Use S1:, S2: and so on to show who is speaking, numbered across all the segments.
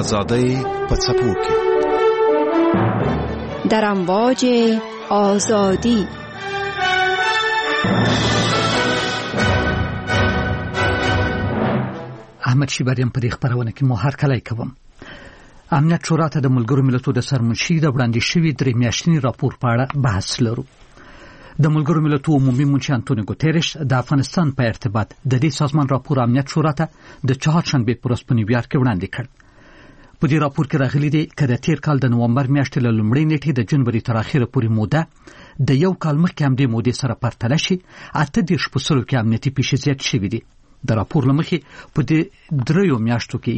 S1: آزادی په څپو کې
S2: در امواج آزادی.
S3: احمد شیبریم په دې خبرونه کې مو هرکلی کوم. امنیت شورا ته د ملګرو ملتونو د سرمنشي د وړاندې شوی 3 میاشتنی راپور په اړه بحث لرو. د ملګرو ملتونو عمومي منشي انټونیو ګوتيريش د افغانستان په ارتباط د دې سازمان راپور امنیت شورا ته د چهارشنبه په ورځ په نیویارک کې وړاندې کړ. په دې راپور کې راغلي دي چې د تیر کال د نومبر میاشتې له لومړۍ نیټې د جنوري تر اخره پورې موده د یو کال مخکې هم د مودې سره پرتله شي 38% کې امنیتي پیښې زیات شوي دي. د راپور لمخې په دې 3 میاشتو کې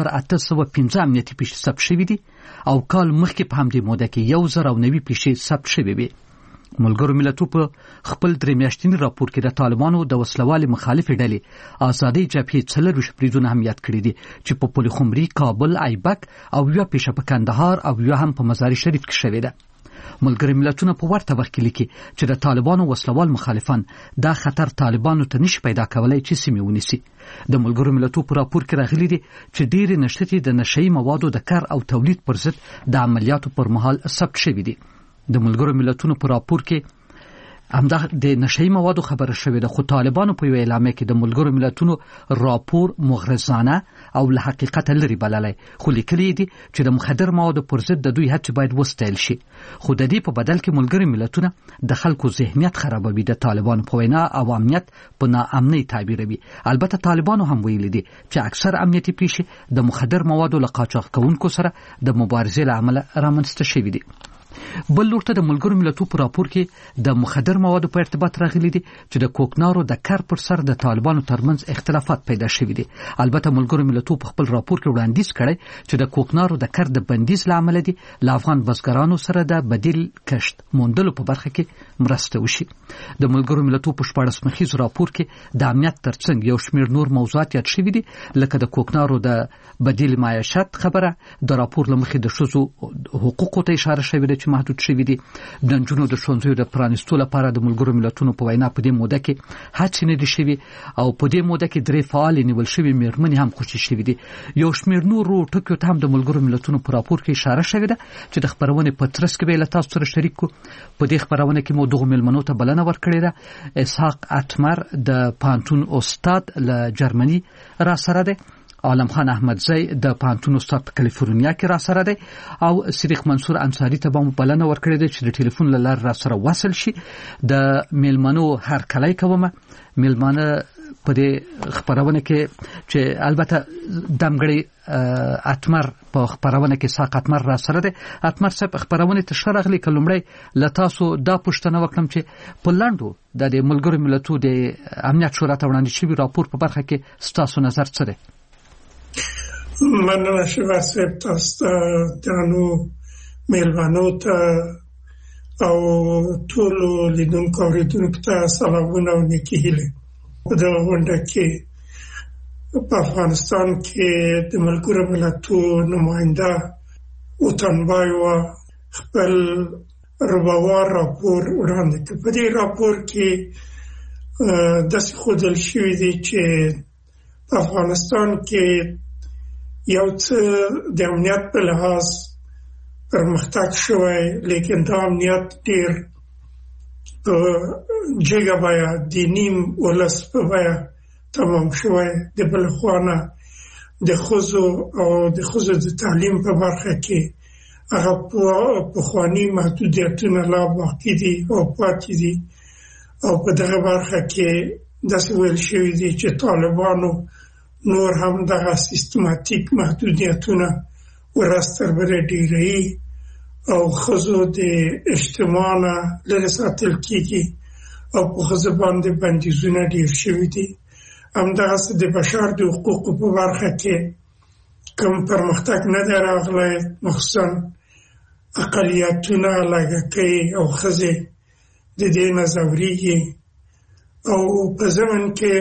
S3: 1815 امنیتي پیښې ثبت شوي دي او کال مخکې په همدې موده کې 1090 پیښې ثبت شوي وي. ملګرو ملتونو په خپل 3 میاشتنی راپور کې د طالبانو د وسلوالي مخالفې ډلې آزادۍ جبهې 4 بریدونه هم یاد کړی دي چې په پلخمري، کابل، ایبک او یو پیښه په کندهار او یو هم په مزار شریف کې شوې ده. ملګرو ملتونو په ورته وخت کې لیکي چې د طالبانو وسلوال مخالفان دا خطر طالبانو ته نشي پیدا کولای چې سیمه ونیسي. د ملګرو ملتونو په راپور کې راغلي دي چې ډېری نشټې د نشئی موادو د کار او تولید پر ضد د عملیاتو پر مهال ثبت شوي دي. د ملګرو ملتونو په راپور کې همدا د نشئی موادو خبره شوې ده، خو طالبانو په اعلامیه کې د ملګرو ملتونو راپور مغرضانه او له حقیقت لري بللای، خو لیکلي دي چې د مخدر موادو پر ضد د دوی هڅې باید وستایل شي. خو د دې په بدل کې ملګرو ملتونه د خلکو ذهنیت خرابوي، د طالبانو په وینا عواميت په ناامنۍ تعبیروي. البته طالبانو هم ویلي دي چې اکثر امنیتي پیښې د مخدر موادو له قاچاق کوونکو سره د مبارزې له امله رامنځته شوې دي. بل لورته د ملګرو ملتونو په راپور کې د مخدر موادو په ارتباط راغلي دي چې د کوکنارو د کار پر سر د طالبانو ترمنځ اختلافات پیدا شوي دي. البته ملګرو ملتونو په خپل راپور کې وړاندیز کړی چې د کوکنارو د کار د بندیز لامل دي له افغان بزګرانو سره د بدیل کشت موندلو په برخه کې مرسته وشي. د ملګرو ملتونو په 14 مخیز راپور کې د امنیت ترڅنګ یو شمېر نور موضوعات یاد شوي دي، لکه د کوکنارو د بدیل معیشت خبره، د راپور لمخې د ښځو حقوقو ته اشاره شوې ده چې محدود شوي دي. د نجونو د ښوونځیو د پرانیستو لپاره د ملګرو ملتونو په وینا په دې موده کې هڅې نه دي شوي او په دې موده کې 3 فعال نیول شوي میرمنې هم خوشي شوي دي. یو شمېر نورو ټکو ته هم د ملګرو ملتونو په راپور کې اشاره شوې ده چې د خبرونې په ترڅ کې به له تاسو سره شریک کو. په دې خبرونه کې مو دغه ملمنو ته بلنه ورکړې ده. اسحاق اتمر د پانتون استاد له جرمني را سره ده، عالم خان احمدزی د پانتون استاد په کالیفورنیا کې را سره دی او صدیق منصور انصاری ته به بلنه ورکړې ده چې د ټلیفون له لارې را سره وصل شي. د میلمنو هرکلی کوم. میلمانه په دې خبرونه کې چې البته دمګړی اتمر په خبرونه کې ساق اتمر را سره دی. اتمر صاحب خبرونه ته شرغلی کلمړی لتاسو دا پښتنه وکړم چې په لاندو د ملګرو ملتونو د امنیت شورا ته وړاندې شوی راپور په برخه کې ستاسو نظر څه دی؟
S4: مننه شوه صاحب، تاسو درنو میلمنو ته او ټولو لیدونکو اوریدونکو ته سلامونه او نیکې هیلې. په دغه غونډه کې په افغانستان کې د ملګرو ملتونو نماینده وطنبایو خپل ربوار راپور وړاندې کړ. په دې راپور کې داسې ښودل شوي دي چې په افغانستان کې یو څه د امنیت په لحاظ پرمختګ شوی، لیکن دا امنیت ډېر په جګه بیه د نیم ولس په بیه تمام شوی. د بل خوا نه د ښځو او د ښځو د تعلیم په برخه کې هغه پخواني محدودیتونه لا باقي دي او پاتې دي او په دغه برخه کې داسې ویل شوي دي چې طالبانو نور هم دغه سیستماتیک محدودیتونه ورستربره ډیری او ښځو د اجتماع نه لرې ساتل کیږي او په ښځو باندې بندیزونه ډیر شوي دي. همدغسې د بشر د حقوقو په برخه کې کوم پرمختګ نه دی راغلی، مخصوصا اقلیتونه لږکۍ او ښځې د دې نه ځورېږي او په ضمن کې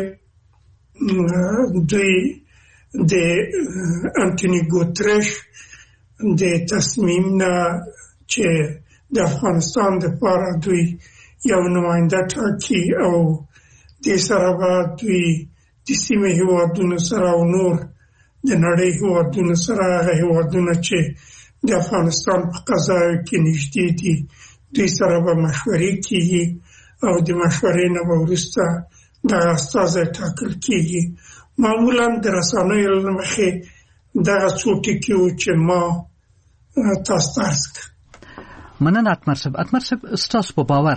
S4: دوی د انټونیو ګوتریش د تصمیم نه چې د افغانستان لپاره دوی یو نماینده ټاکي او دې سره به دوی د سیمې هېوادونو سره او نور د نړۍ هېوادونو سره هغه هېوادونه چې د افغانستان په قضایو کې نږدې دي دوی سره به مشورې کیږي او د مشورې نه به وروسته دغه استازی ټاکل کیږي. معمولا د رسنیو له مخې دغه څو ټکي وو چې ما تاسو ته عرض کړل.
S3: مننه اتمر صاحب ستاسو په باور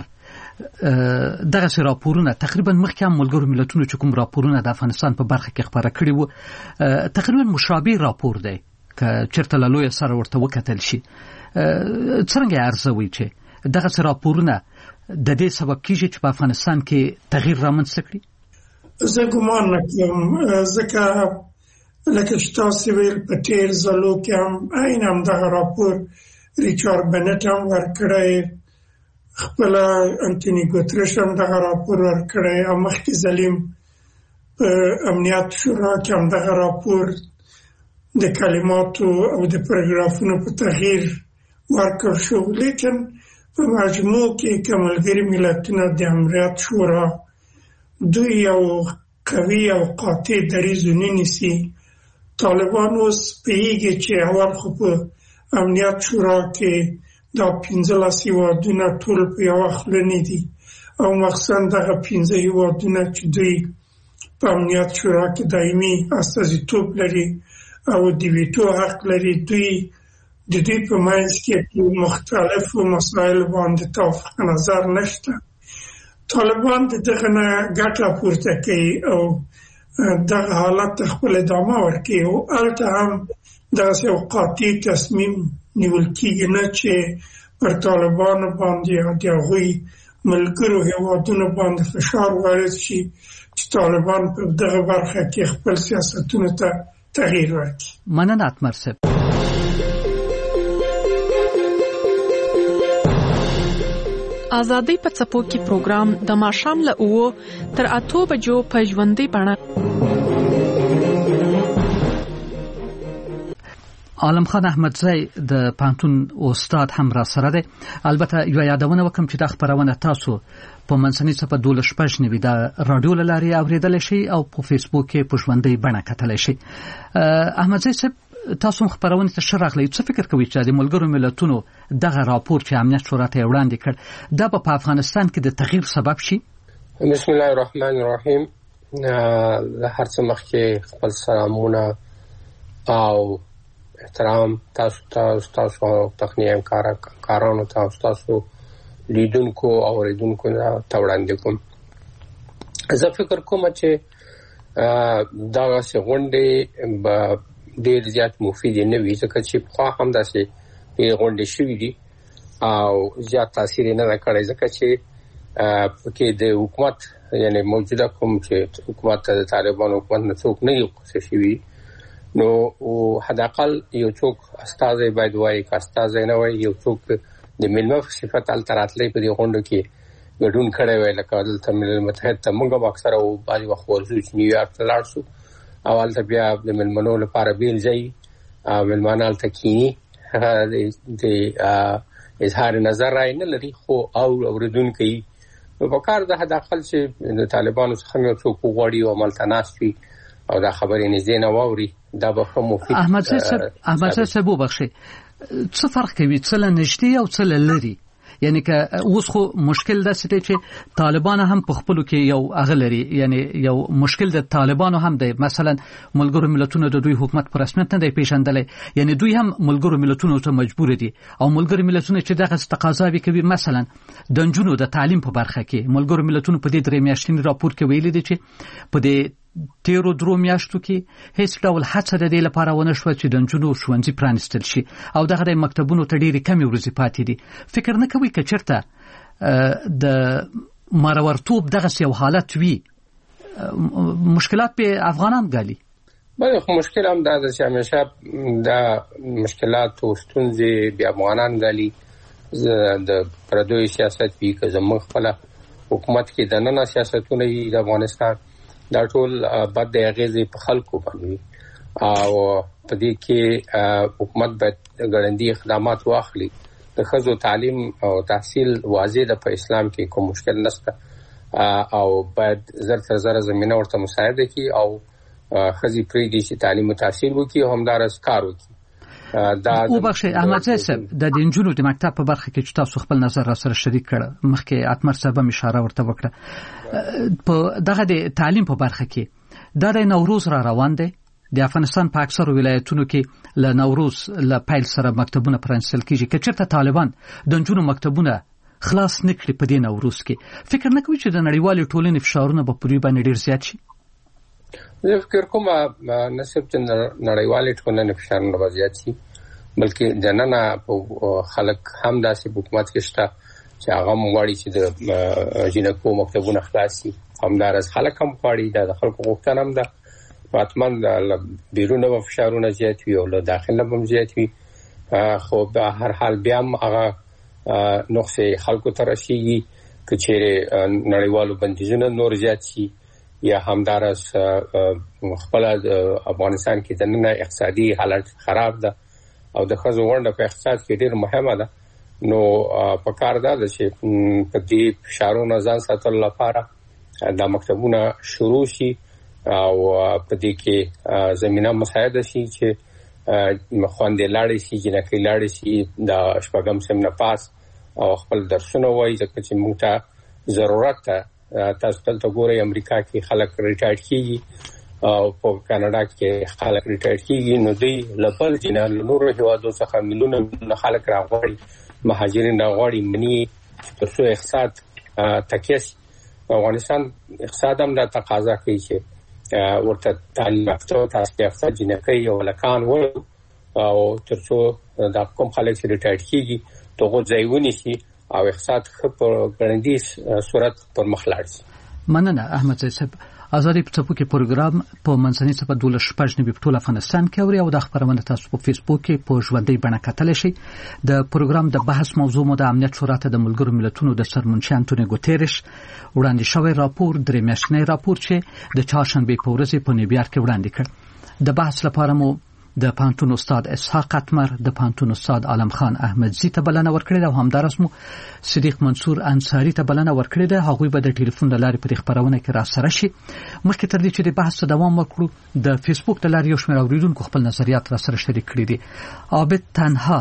S3: دغه راپورونه تقریبا مخکې هم ملګرو ملتونو چې کوم راپورونه د افغانستان په برخه کې خبره کړي وو تقریبا مشابه راپور دی که چېرته له لویه سره ورته وکتل شي. څرنګه ارزوي چې دغه راپورونه د دې سبب کیږي چې په افغانستان کې تغییر رامنځته کړي؟
S4: زه ګمان نه کوم، ځکه لکه چې تاسو ویل په تېر ځلو کې هم عین همدغه راپور ریچارډ بنټ هم ورکړی، خپله انټوني ګوترش هم دغه راپور ورکړی او مخکې ځلیم په امنیت شورا کې هم دغه راپور د کلماتو او د پاراګرافونو په تغییر ورکړ شو. لیکن په مجموع کې که ملګري ملتونه د امنیت شورا دوی یو قوي او قاطع دریځ ونه نیسي، طالبان اوس پوهېږي چې اول خو په امنیت شورا کې دا 15 هېوادونه ټول په یوه خوله نه دي او مخصوصا دغه 15 هېوادونه چې دوی په امنیت شورا کې دایمي استازیتوب لري او د ویټو حق لري، دوی د دوی په منځ کې مختلفو مسایلو باندې توافق نظر نشته. طالبان د دغه نه ګټه پورته کوي او دغه حالت ته خپل ادامه ورکوي او هلته هم دغسې یو قاطع تصمیم نیول کېږي نه چې پر طالبانو باندې یا د هغوی ملګرو هېوادونو باندې فشار وارد شي چې طالبان په دغه برخه کې خپل سیاستونو ته تغییر ورکړي.
S3: مننه اتمر صاحب.
S5: ازادي په څپو کې پروګرام د ماښام له 9 تر 8 بجو په ژوندۍ بڼه.
S3: عالم خان احمدزی د پانتون استاد هم را سره دی. البته یو یادونه وکم چې د خبرونه تاسو په منځنۍ صفحه 12 د رادیو لاري اوریدل شي او په فیسبوک کې په ژوندۍ بڼه کتل شي. احمدزی صاحب تاسو خبرونه ته شرغلی څه فکر کوئ چې د ملګرو ملتونو دغه راپور چې امنیت شورا ته وړاندې کړ دا په افغانستان کې د تغییر سبب شي؟
S6: بسم الله الرحمن الرحیم. هر څه مخکې خپل سلامونه او احترام تاسو تخنیه کارانو تاسو لیدونکو او اوریدونکو ته وړاندې کوم. زه فکر کوم چې دا غونډې ډېر زیات مفید نه وي ځکه چې خو هم داسې غونډې شوې دي او زیات تاثیر نه کړی ځکه چې پکې د حکومت یعنی موجوده کوم چې حکومت د طالبانو حکومت نه څوک نه یو څه شوي نو حداقل یو څوک استازی باید وایي که استازی نه وایي یو څوک د ملمه په صفت هلته راتلی په دې غونډو کې ګډون کړی وی لکه دلته ملل متحد ته موږ هم اکثره بعضې وخت ورځو چې نیویارک ته لاړ شو او هلته بیا د مېلمنو لپاره بیل ځای مېلمانه هلته کیني د اظهار نظر رای نه لري خو اورېدونکی نو په کار د حداقل چې د طالبانو څخه یو څوک وغواړي او هملته ناست وي او دا خبرې نږدې نه واوري دا به ښه مفید.
S3: احمدزی صاحب وبخښئ څه فرق کوي څه له نږدې او څه له لرې؟ یعنی که اوس خو مشکل داسې دی چې طالبان هم په خپلو کې یو هغه لري، یعنی یو مشکل د طالبانو هم دی. مثلا ملګرو ملتونو د دوی حکومت په رسمیت نه دی پیژندلی، یعنی دوی هم ملګرو ملتونو ته مجبور دي او ملګرو ملتونو چې دغه تقاضاوي کوي مثلا د نجونو د تعلیم په برخه کې ملګرو ملتونو په دې 3 میاشتني راپور کې ویلي دي چې په دې 13 میاشتو کې هیڅ ډول هڅه د دې لپاره ونه شوه چې د نجونو ښوونځي پرانیستل شي او دغه د مکتبونو ته ډېرې کمې ورځې پاتې دي. فکر نه کوئ که چېرته د مارورتوب دغسې یو حالت وي مشکلات به افغانان ګالي؟
S6: بله خو مشکل هم دا ده چې همیشه دا مشکلات او ستونزې بیا افغانان ګالي. د پردوی سیاست وي که زموږ خپله حکومت کې دننه سیاستونه وي د افغانستان دا ټول بد د اغیزې په خلکو باندې او په دې کې حکومت باید ګړندي اقدامات واخلي. د ښځو تعلیم او تحصیل واضح ده په اسلام کې کوم مشکل نشته او باید زر تر زره زمینه ورته مساعده کړي او خزي پریدي چې تعلیم تحصیل وکړي او همدارس کار وکړي.
S3: او بخښه احمد صاحب د انجونو د مکتب په برخه کې چې تاسو خپل نظر را سره شریک کړ مخکې اتمر صاحب اشاره ورته وکړه په دغه د تعلیم په برخه کې د نوروز را روان دی د افغانستان په اکثر ولایتونو کې له نوروز له پیل سره مکتبونه پرانیستل کیږي که چېرته طالبان د انجونو مکتبونه خلاص نکړي په دې نوروز کې فکر نه کوي چې د نړیوالې ټولنې فشارونه به په دوی باندې ډېر زیات شي؟
S6: زه فکر کوم نه صرف چې نړیوالې ټولنې فشارونه به زیات شي بلکې جننه خلک هم داسې حکومت کې شته چې هغه غواړي چې د جنکو مکتبونه خلاص شي. همدارس خلک هم غواړي د خلکو غوښتنه هم ده فاطمه د بیرونه فشارونه زیات وي او له داخله هم زیات وي خو به هر حال بیا هم هغه نقصې خلکو ته رسیږي که چیرې نړیوالو بندیزونه نور زیات شي یا همدارس خپل افغانستان کې د نن اقتصادي حالت خراب ده او د خزو ونده په اقتصاد کې ډېر مهمه ده نو په کار ده چې په دې فشارونو ځان ساتل لپاره د مکتبونه شروع شي او په دې کې زمينه مساعده شي چې مخوندې لاړې شي جنکې لاړې شي د شپږم سم نه پاس او خپل درسونه وایي ځکه چې موږ ته ضرورت ده. تاسو ته ګورئ امریکا کې خلک ریټایر کیږي او په کاناډا کې خلک ریټایر کیږي نو دوی لبل جنال نور هیوادو څخه ملیونه خلک راغوري مهاجرین راغوري منی ترڅو اقتصاد تکیس افغانستان اقتصاد هم د تقاضا کوي چې ورته تعلیم یافته تاسو اقتصاد جنکې او لکان و او ترڅو د کوم خلک چې ریټایر کیږي توغه ځایونی شي او اقتصاد په ګړندی صورت پر مخ لاړ شي.
S3: مننه احمد صاحب. ازادي په ټاپو کې پروګرام په منځنۍ صفه 12 په ټول افغانستان کې اوري او د خبرونه تاسو په فیسبوک کې په ژوندۍ بڼه کتلی شئ. د پروګرام د بحث موضوع مو د امنیت شورا ته د ملګرو ملتونو د سرمنشي انټونیو ګوتيرش وړاندې شوی راپور درې میاشتنی راپور چې د چهارشنبه په ورځ په نیویارک کې وړاندې کړ. د بحث لپاره مو د پانتون استاد اسحاق اتمر د پانتون استاد عالم خان احمدزی ته بلنه ورکړې ده او همدارس مو صدیق منصور انصاری ته بلنه ورکړې ده. هغوی به د ټلیفون د لارې په خبرونه کې را سره شي. مخکې تر دې چې د بحث دوام وکړو د فیسبوک د لارې یو شمېر اوریدونکو خپل نظریات را سره شریک کړي دي. عابد تنها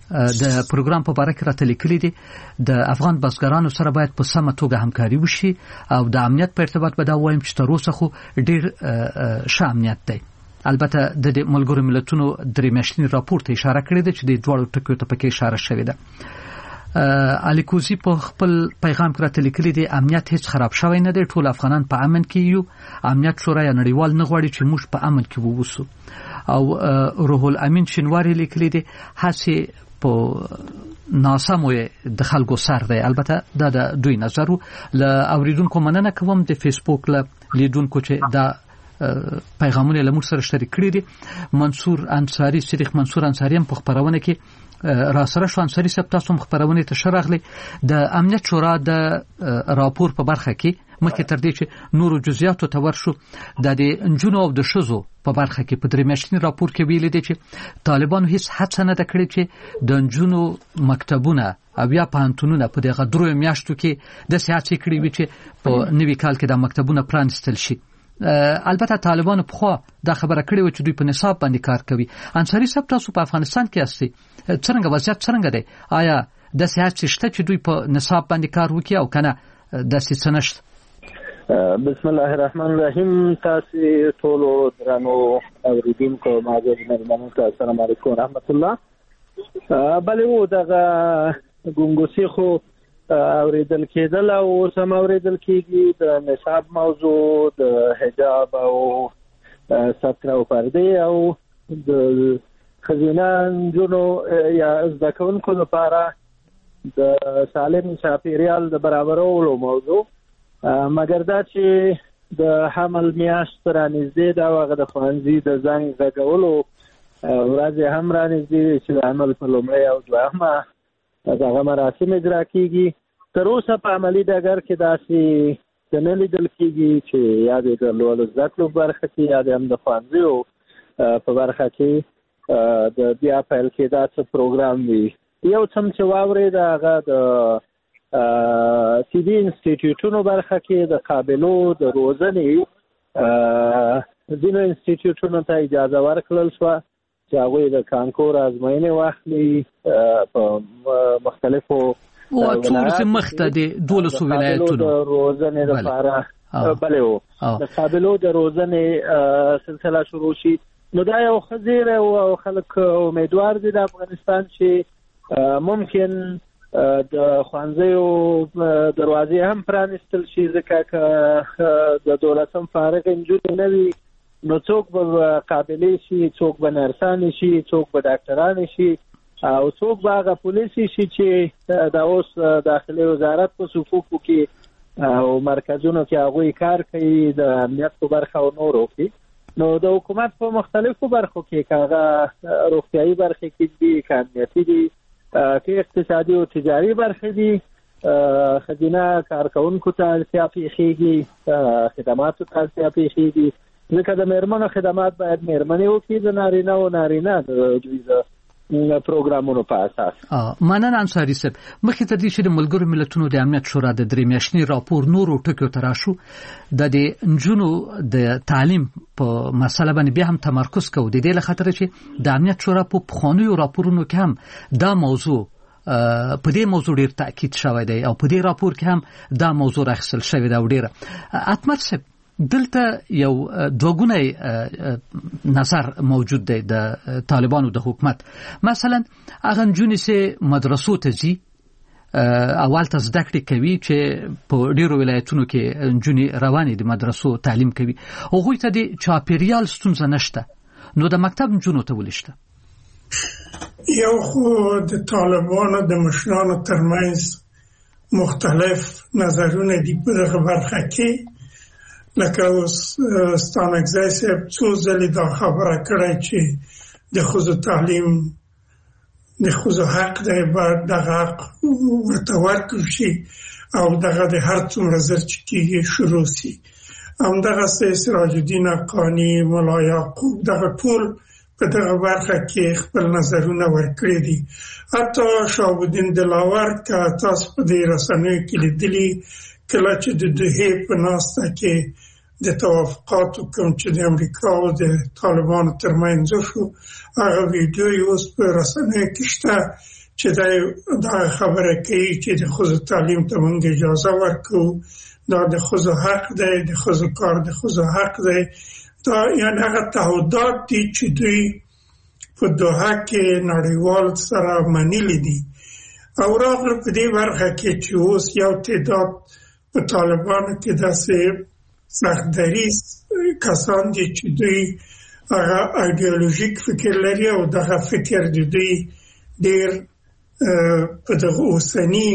S3: د پروګرام په اړه کې راته لیکلي دي د افغان بزګرانو سره باید په سمه توګه همکاري وشي او د امنیت په ارتباط به دا وایم چې تر اوسه خو ډېر ښه امنیت دی. البته د ملګرو ملتونو درې میاشتنی راپور ته اشاره کړې ده چې د دوړو ټکو ته پکې اشاره شوې ده. الیکوزی په خپل پیغام کې راته لیکلي دي امنیت هیڅ خراب شوی نه دی ټول افغانان په امن کې یو. امنیت شورا یا نړیوال نه غواړي چې موږ په امن کې ووسو. او روح الامین شینواری لیکلي دي هڅه په ناسمه د خلکو سر دی. البته دا د دوی نظر له اوریدونکو مننه کوم د فیسبوک له لیدونکو چې دا پیغامونه له موږ سره شریک کړي دي. منصور انصاری صدیق منصور انصاری هم په خبرونه کې را سره شو. انصاری صاحب تاسو هم خبرونه ته شرغلي د امنیت شورا د راپور په برخه کې مخکې تر دې چې نورو جزئیاتو ته ورشو د انجونو او د شزو په برخه کې په درې میاشتنی راپور کې ویل دي چې طالبانو هیڅ هڅه نه کړې چې د انجونو مکتبونه او یا پانتونونه په دغه درې میاشتو کې د سیاسي کړي وي چې په نوي کال کې د مکتبونه پرانستل شي. البته طالبانو په خوا دا خبره کړې و چې دوی په نصاب باندې کار کوي. انصاری صاحب تاسو په افغانستان کې یاستئ څنګه وضعیت څنګه دی؟ آیا د سیاست شته چې دوی په نصاب باندې کار وکړي او کنه د څه نشته؟
S7: بسم الله الرحمن الرحیم. تاسو ټول درنو اوریدونکو ماجر مېلمنو ته السلام علیکم ورحمت الله. بلې و دغه ګونګوسی خو اوریدل کېدل او سم اوریدل کېږي د نصاب موضوع د حجاب او ستر او پرده او د خزینان جنو یا زده کوونکو لپاره د سالم چاپیریال د برابرولو موضوع مګر دا چې د حمل میاشت رانږدې دا هغه د ښوونځي د زنګ غږولو ورځې هم رانږدې چې د عمل په لومړۍ او دویمه دغه مراسم اجرا کیږي. تر اوسه په عملي ډګر کې داسې نه لیدل کیږي چې یا د لوړو زده کړو برخه کې یا هم د ښوونځیو په برخه کې د بیا پیل کېدا څه پروګرام وي. یو څه چې واورېد هغه د طبي انسټیټیوټونو برخه کې د قابلو د روزنې ځینو انسټیټیوټونو ته اجازه ورکړل شوه چې هغوی د کانکور ازموینې واخلي په مختلفو
S3: څومره مخته د 12 ولایتونو
S7: د روزنې لپاره بله و د قابلو د روزنې سلسله شروع شي. نو دا یو خزیره او خلک امیدوار دي د افغانستان چې ممکن د ښوونځیو دروازې هم پرانیستل شي، ځکه که د 12م فارغ نجونې نه وي نو څوک به قابلې شي، څوک به نرسانې شي، څوک به ډاکټرانې شي او څوک به هغه پولیسې شي چې دا اوس داخلي وزارت په صفوفو کې او مرکزونو کې هغوی کار کوي د امنیت په برخه او نورو کې. نو د حکومت په مختلفو برخو کې که هغه روغتیایي برخې کې دي، که امنیتي دي، که اقتصادي او تجاري برخې دي، ښځینه کارکوونکو ته اړتیا پېښېږي، خدماتو ته اړتیا پېښېږي، ځکه د مېرمنو خدمات باید مېرمنې وکړي، د نارینه او نارینه د دوی د پروګرامونو په اساس.
S3: مننه انصاري صاحب. مخکې تر دې چې د ملګرو ملتونو د امنیت شورا د 3 میاشتني راپور نورو ټکو ته راشو، د نجونو د تعلیم په مسله باندې بیا هم تمرکز کوو، د دې له خاطر چې د امنیت شورا په پخوانیو راپورونو کې هم دا موضوع په دې موضوع ډیر تاکید شوی دی او په دې راپور کې هم دا موضوع راخصل شوی دی. ډیره اتمر صاحب دلته یو دوګونی نظر موجود دی د طالبانو د حکومت. مثلا هغه نجونې چې مدرسو ته ځي اول ته زده کړې کوي چې په ډیرو ولایتونو کې نجونې روانې د مدرسو تعلیم کوي، هغوی ته د چاپیریال ستونزه نشته، نو د مکتب نجونو ته ولې شته؟
S4: یو خو د طالبانو د مشرانو ترمنځ مختلف نظرونه دي په دغه برخه کې. لکه اوس ستانکزی صاحب څو ځلې دا خبره کړې چې د ښځو تعلیم د ښځو حق دی، باید دغه حق ورته ورکړل شي او دغه د هر څومره زر چې کېږي شروع شي. همدغسې سراج الدین حقاني، ملا یعقوب، دغه ټول په دغه برخه کې خپل نظرونه ورکړي دي. حتی شهاب الدین دلاور که تاسو په دې رسنیو کې لیدلي، کله چې د دوحې په ناسته کې د توافقاتو کوم چې د امریکا او د طالبانو ترمنځ شو، هغه ویډیو اوس په رسنیو کې شته چې دا خبره کوي چې د ښځو تعلیم ته موږ اجازه ورکوو، دا د ښځو حق دی، د ښځو کار د ښځو حق دی. دا یعنې هغه تعهدات دي چې دوی په دوحه کې نړیوال سره منلي دي. او راغله په دې برخه کې چې اوس یو تعداد په طالبانو کې داسې سخت‌دریځ کسان دي چې دوی هغه ایډیولوژیک فکر لري او دغه فکر د دوی ډېر په دغه اوسني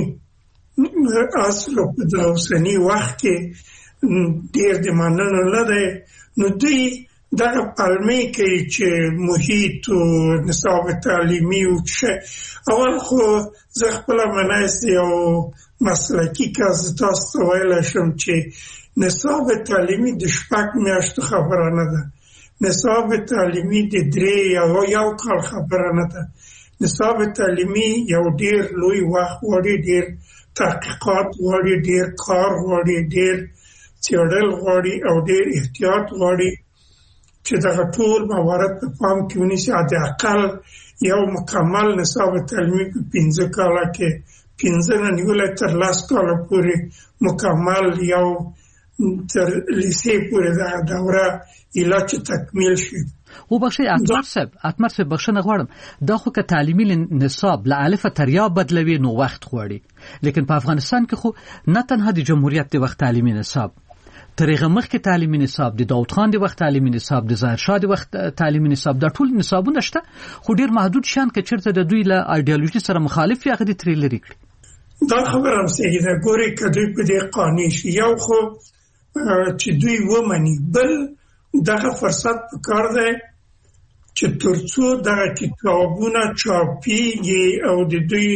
S4: اصل او په دغه اوسني وخت کې ډېر د منلو نه دی. نو دوی دغه پلمې کوي چې محیط او نصاب تعلیمي او اول خو زه خپله منایست یو مسلکي کس تاسو ته ویلی شم چې نصاب تعلیمي د 6 میاشتو خبره نه ده، نصاب تعلیمي د 3 یا یو کال خبره نه ده. نصاب تعلیمي یو ډېر لوی وخت غواړي، ډېر تحقیقات غواړي، ډېر کار غواړي، ډېر څېړل غواړي او ډېر احتیاط غواړي چې دغه ټول موارد په پام کې ونیسي. حداقل یو مکمل نصاب تعلیمي په 15 کاله کې 15 نه نیولای تر 10 کاله پورې مکمل یو تر لیسې پورې دغه دوره ایله چې تکمیل شي.
S3: وبخښئ اتمر صاحب بخښنه غواړم، دا خو که تعلیمي نصاب له الف تر یا بدلوي نو وخت غواړي، لیکن په افغانستان کې خو نه تنها د جمهوریت د وخت تعلیمي نصاب، تر هغه مخکې تعلیمي نصاب، د داود خان د وخت تعلیمي نصاب، د ظاهر شاه د وخت تعلیمي نصاب، دا ټول نصابونه شته، خو ډیر محدود شان کې چیرته د دوی له ایډیالوژي سره مخالف یا غدي ترې لري کړي.
S4: دا خبره هم صحیح ده. ګوري که دوی په دې قانع شي، یو خو چې دوی ومني، بل دغه فرصت پکار دی چې ترڅو دغه کتابونه چاپیږي او د دوی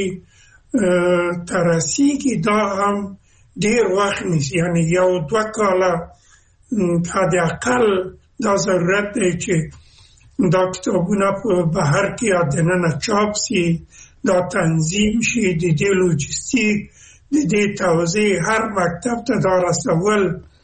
S4: ترسیږي دا هم ډیر وخت نیسي. یعنی یو 2 کاله حد اقل دا ضرورت دی چې دا کتابونه په بهر کې دننه چاپ شي، دا تنظیم شي، د دې لوجستیک، د دې توزیع، هر مکتب ته دا رسول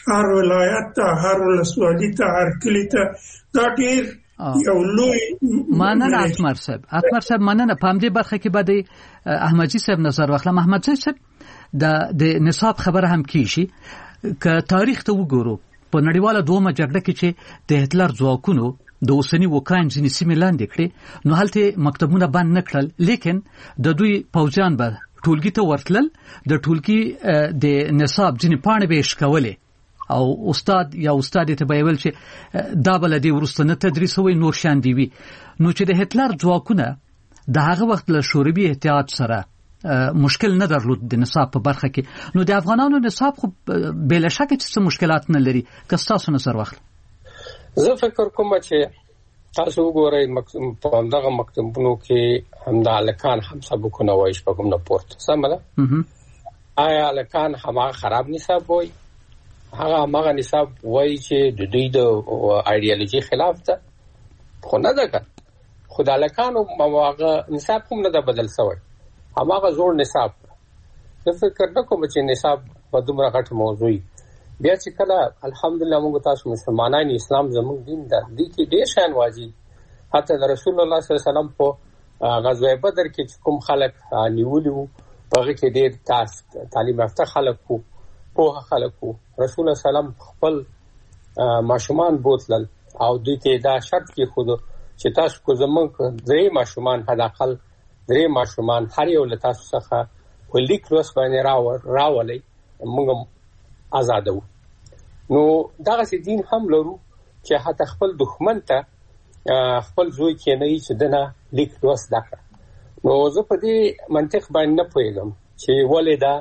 S4: هر ولایت ته، هر ولسوالي ته، هر کلي ته، دا ډېر یو لوی
S3: مننه اتمر صاحب مننه. په همدې برخه کې به د احمدزي صاحب نظر واخلم. احمدزي صاحب د نصاب خبره هم کیږي که تاریخ ته وګورو په نړیواله دومره جګړه کې چې د هټلر ځواکونو د اوسنی وکراین ځینې سیمې لاندې کړې نو هلته مکتبونه بند نه کړل، لیکن د دوی پوځیان به ټولګي ته ورتلل، د ټولګي د نصاب ځینې پاڼې به شکولې او استاد ته به ویل چې دا بل دی ورسته نه تدریس وي نور شان دی وي. نو چې د هټلر ځواکونه د هغه وخت له شوروي اتحاد سره مشکل نه درلود د نصاب په برخه کې، نو د افغانانو نصاب خو بلا شک چې څه مشکلات نه لري. که تاسو نظر واخلئ.
S6: زه فکر کوم چې تاسو وګورئ په همدغه مکتبونو کې همدا هلکان هم سبقونه وایي شپږم نه پورته، سمه ده؟ آیا هلکان هماغه خراب نصاب وایي؟ هغه نصاب وایي چې د دوی د ایډیالوژي خلاف ده؟ خو نه ده که خو د هلکانو هغه نصاب هم نه ده بدل شوی، هماغه زوړ نصاب. زه فکر نه کوم چې نصاب به دومره غټ موضوع وي. بیا چې کله الحمدلله موږ تاسو مسلمانان اسلام زموږ دین ده، دې کې ډېر شیان واجب، حتی د رسول الله صلی الله علیه وسلم په غزوه بدر کې کوم خلک نیولي وو هغه کې ډېر تعلیم یافته خلک وو، پوهه خلک وو. رسول الله صلی الله علیه وسلم خپل ماشومان بوتلل او دوی ته دا شرط کېښود چې تاسو کو زموږ 3 ماشومان حداقل 3 ماشومان هر یو له تاسو څخه په لیک لوست باندې راولئ موږ آزادو. نو دغه دین هم لرو چې حتی خپل دښمن ته خپل زوی کې نه چې دنه لیک لوست دکړه. نو زه په دې منطق باندې نه پوهیږم چې ولې دا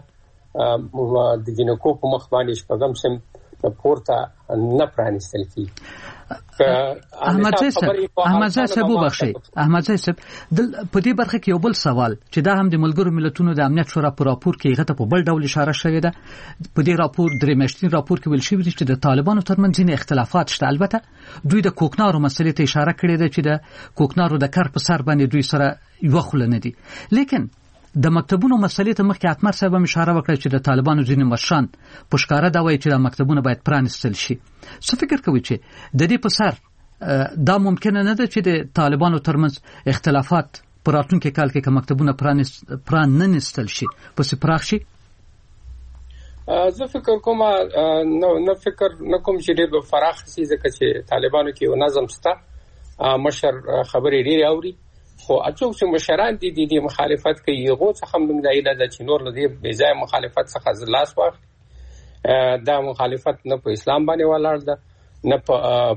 S6: د جنکو په مخ باندې شپږم سم پورته نه پرانیستل کی.
S3: احمدزي صاحب وبخښئ، احمدزي صاحب په دې برخه کې یو بل سوال چې دا هم د ملګرو ملتونو د امنیت شورا په راپور کې هغه ته په بل ډول اشاره شوې ده. په دې راپور درې میاشتنی راپور کې ویل شوی دی چې د طالبانو ترمنځ ځینې اختلافات شته. البته دوی د کوکنارو مسلې ته اشاره کړې ده چې د کوکنارو د کار په سر باندې دوی سره یو خل نه دي، لیکن د مکتبونو مسلې ته مخکې اتمر صاحب هم اشاره وکړه چې د طالبانو ځینې مشران په ښکاره دا وایي چې د مکتبونه باید پرانیستل شي. څه فکر کوئ چې د دې په سر دا ممکن نه ده چې د طالبانو ترمنځ اختلافات په راتلونکي کال کې مکتبونه پرانیستل شي پس پراخ شي؟
S6: زه فکر کوم نه فکر نه کوم چې ډېر فراخ شي، ځکه چې طالبانو کې یو نظم شته، مشر خبرې ډېرې اوري، خو اڅوک چې مشران دي د مخالفت کوي هغه څخه موږ دایله د چینور لدی بې ځای مخالفت څخه لاس واخلي. دا مخالفت نه په اسلام باندې ولاړ ده، نه په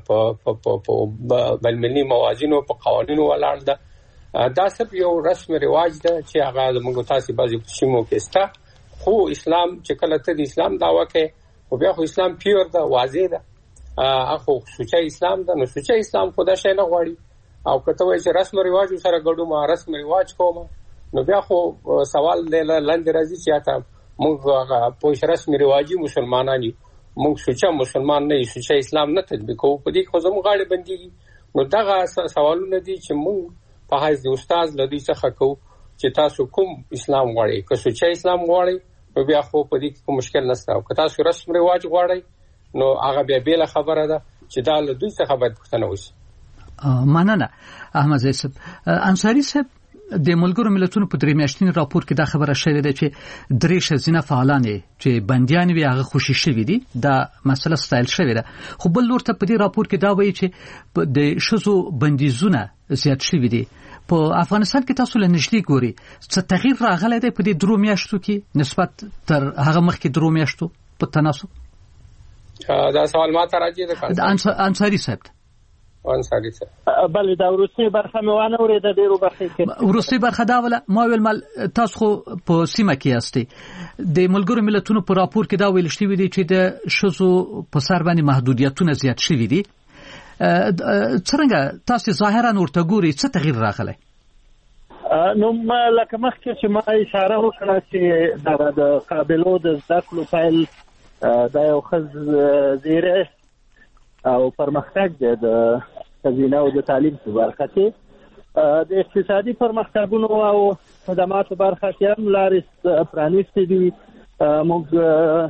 S6: بلمنی موازینو په قوانینو ولاړ ده. دا صرف یو رسم رواج ده چې هغه موږ تاسو بعضی سیمو کې ستا، خو اسلام چې کله ته د اسلام دعوه کوي او بیا خو اسلام پیور ده، واضح ده، اخو سوچا اسلام ده. نو سوچا اسلام خدا شي نه غواړي او کته وایي چې رسم رواج سره ګډو ما رسم رواج کوم، نو بیا خو سوال لاندې راځي چې اته موږ په رسم رواجي مسلمانان یو، موږ سوچا مسلمان نه یو، سوچا اسلام نه تطبیق کوو، په دې خو زموږ غاړه بنديږي. نو دغه سوالونه دي چې موږ په حیث د استاد لدی څخه کوو چې تاسو کوم اسلام غواړئ. که سوچا اسلام غواړئ نو بیا خو په دې کې کوم مشکل نشته، او که تاسو رسم رواج غواړئ نو هغه بیا بیل خبره ده چې دا له دوی څخه باید پوښتنه وشي.
S3: مننه احمدزي صاحب. انصاري صاحب د ملګرو ملتونو په درې میاشتنی راپور کې دا خبره شوې ده چې 3 ښځینه فعالان چې بندیان وي هغه خوشي شوي دي، دا مسله ستایل شوې ده. خو بل لور ته په دې راپور کې دا وایي چې د ښځو بندیزونه زیات شوي دي. په افغانستان کې تاسو له نږدې ګوري څه تغییر راغلی دی په دې 3 میاشتو کې نسبت تر هغه مخکې 3 میاشتو په تناسب؟
S6: دا سوال ما ته راځي د
S3: انصاري صاحب.
S6: انصاري صاحب
S7: بلې دا وروستۍ برخه مې وانه اورېده، ډېرو برخې کې
S3: وروستۍ برخه دا ولا ما ویل مال تاسو خو په سیمه کې یاستئ. د ملګرو ملتونو په راپور کې دا ویل شوی دی چې د ښځو په سر باندې محدودیتونه زیات شوي دي. څنګه تاسو ظاهرا ورته ګوري څه تغییر راغلی؟
S7: نو لکه مخکې چې ما اشاره وکړه چې د قابلو د زده کړو پیل دا یو ښه زیری او پرمختګ دی د ښځینه او د تعلیم په برخه کې. د اقتصادي پرمختګونو او خدماتو برخه کې هم لارې پرانیستې دي. موږ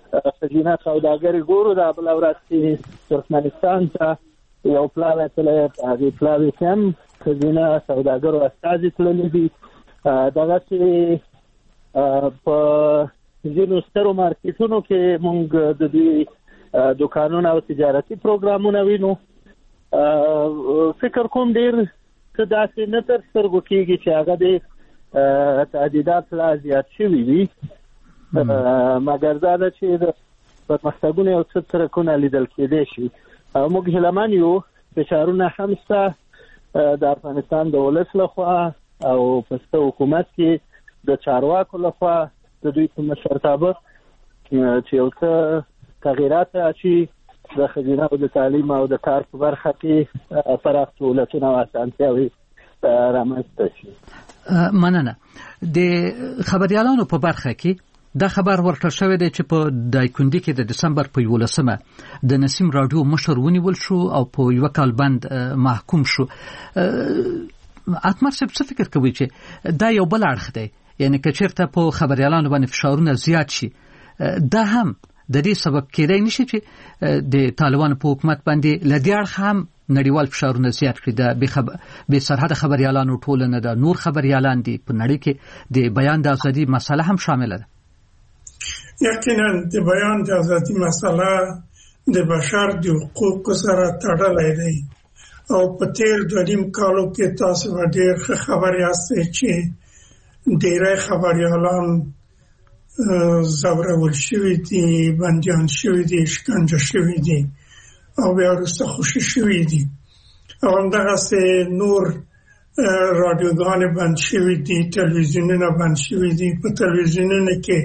S7: خزینه سوداګري ګورو دا بل ورځ چې ترکمنستان ته یو پلاوی تللی هغې پلاوی کې هم خزینه سوداګرو استازي تللي دي دغسې په ځینو سترو مارکیټونو کې موږ د دوی دوکانونه او تجارتي پروګرامونه وینو فکر کوم ډېر څه داسې نه تر سترګو کېږي چې هغه د تعدیدات لا زیات شوي وي مګر دا ده چې د پرمختګونو یو څه څرکونه لیدل کېدی شي موږ هیلهمن یو فشارونه هم شته د افغانستان د ولس لخوا او په حکومت کې د چارواکو لخوا د دوی په مشرتابه چې یو څه تغییرات راشي د خزینه او د تعلیم او د کار په برخه کې پراخ سهولتونه او اسانتیاوې رامنځته شي.
S3: مننه. د خبريالانو په برخه کې دا خبر ورکړل شوی دی چې په دایکندي کې د دسمبر په 11مه د نسیم رادیو مشر ونیول شو او په یو کال بند محکوم شو. اتمر څه فکر کوي چې دا یو بل اړخ دی، یعنی که چیرته په خبريالانو باندې فشارونه زیات شي دا هم د دې سبب کېدای نشي چې د طالبانو په حکومت باندې لدی اړخ هم نړیوال فشارونه زیات کړي. د به سرحد خبريالانو ټولنه د نور خبريالان دي په نړۍ کې د بیان د ازادي مسله هم شامل ده.
S4: یقینا د بیان د ازادي مسله د بشر د حقوقو سره تړلې ده او په تیر 2.5 کالو کې تاسو ډېر خبر یاستئ چې ډېر خبريالان زورول شوی دي، بندیان شوی دي، شکنجه شوی دي او بیا وروسته خوشي شوی دي او همدغسې نور رادیوګانې بند شوی دي، تلویزیونونه بند شوی دي. په تلویزیونونو کې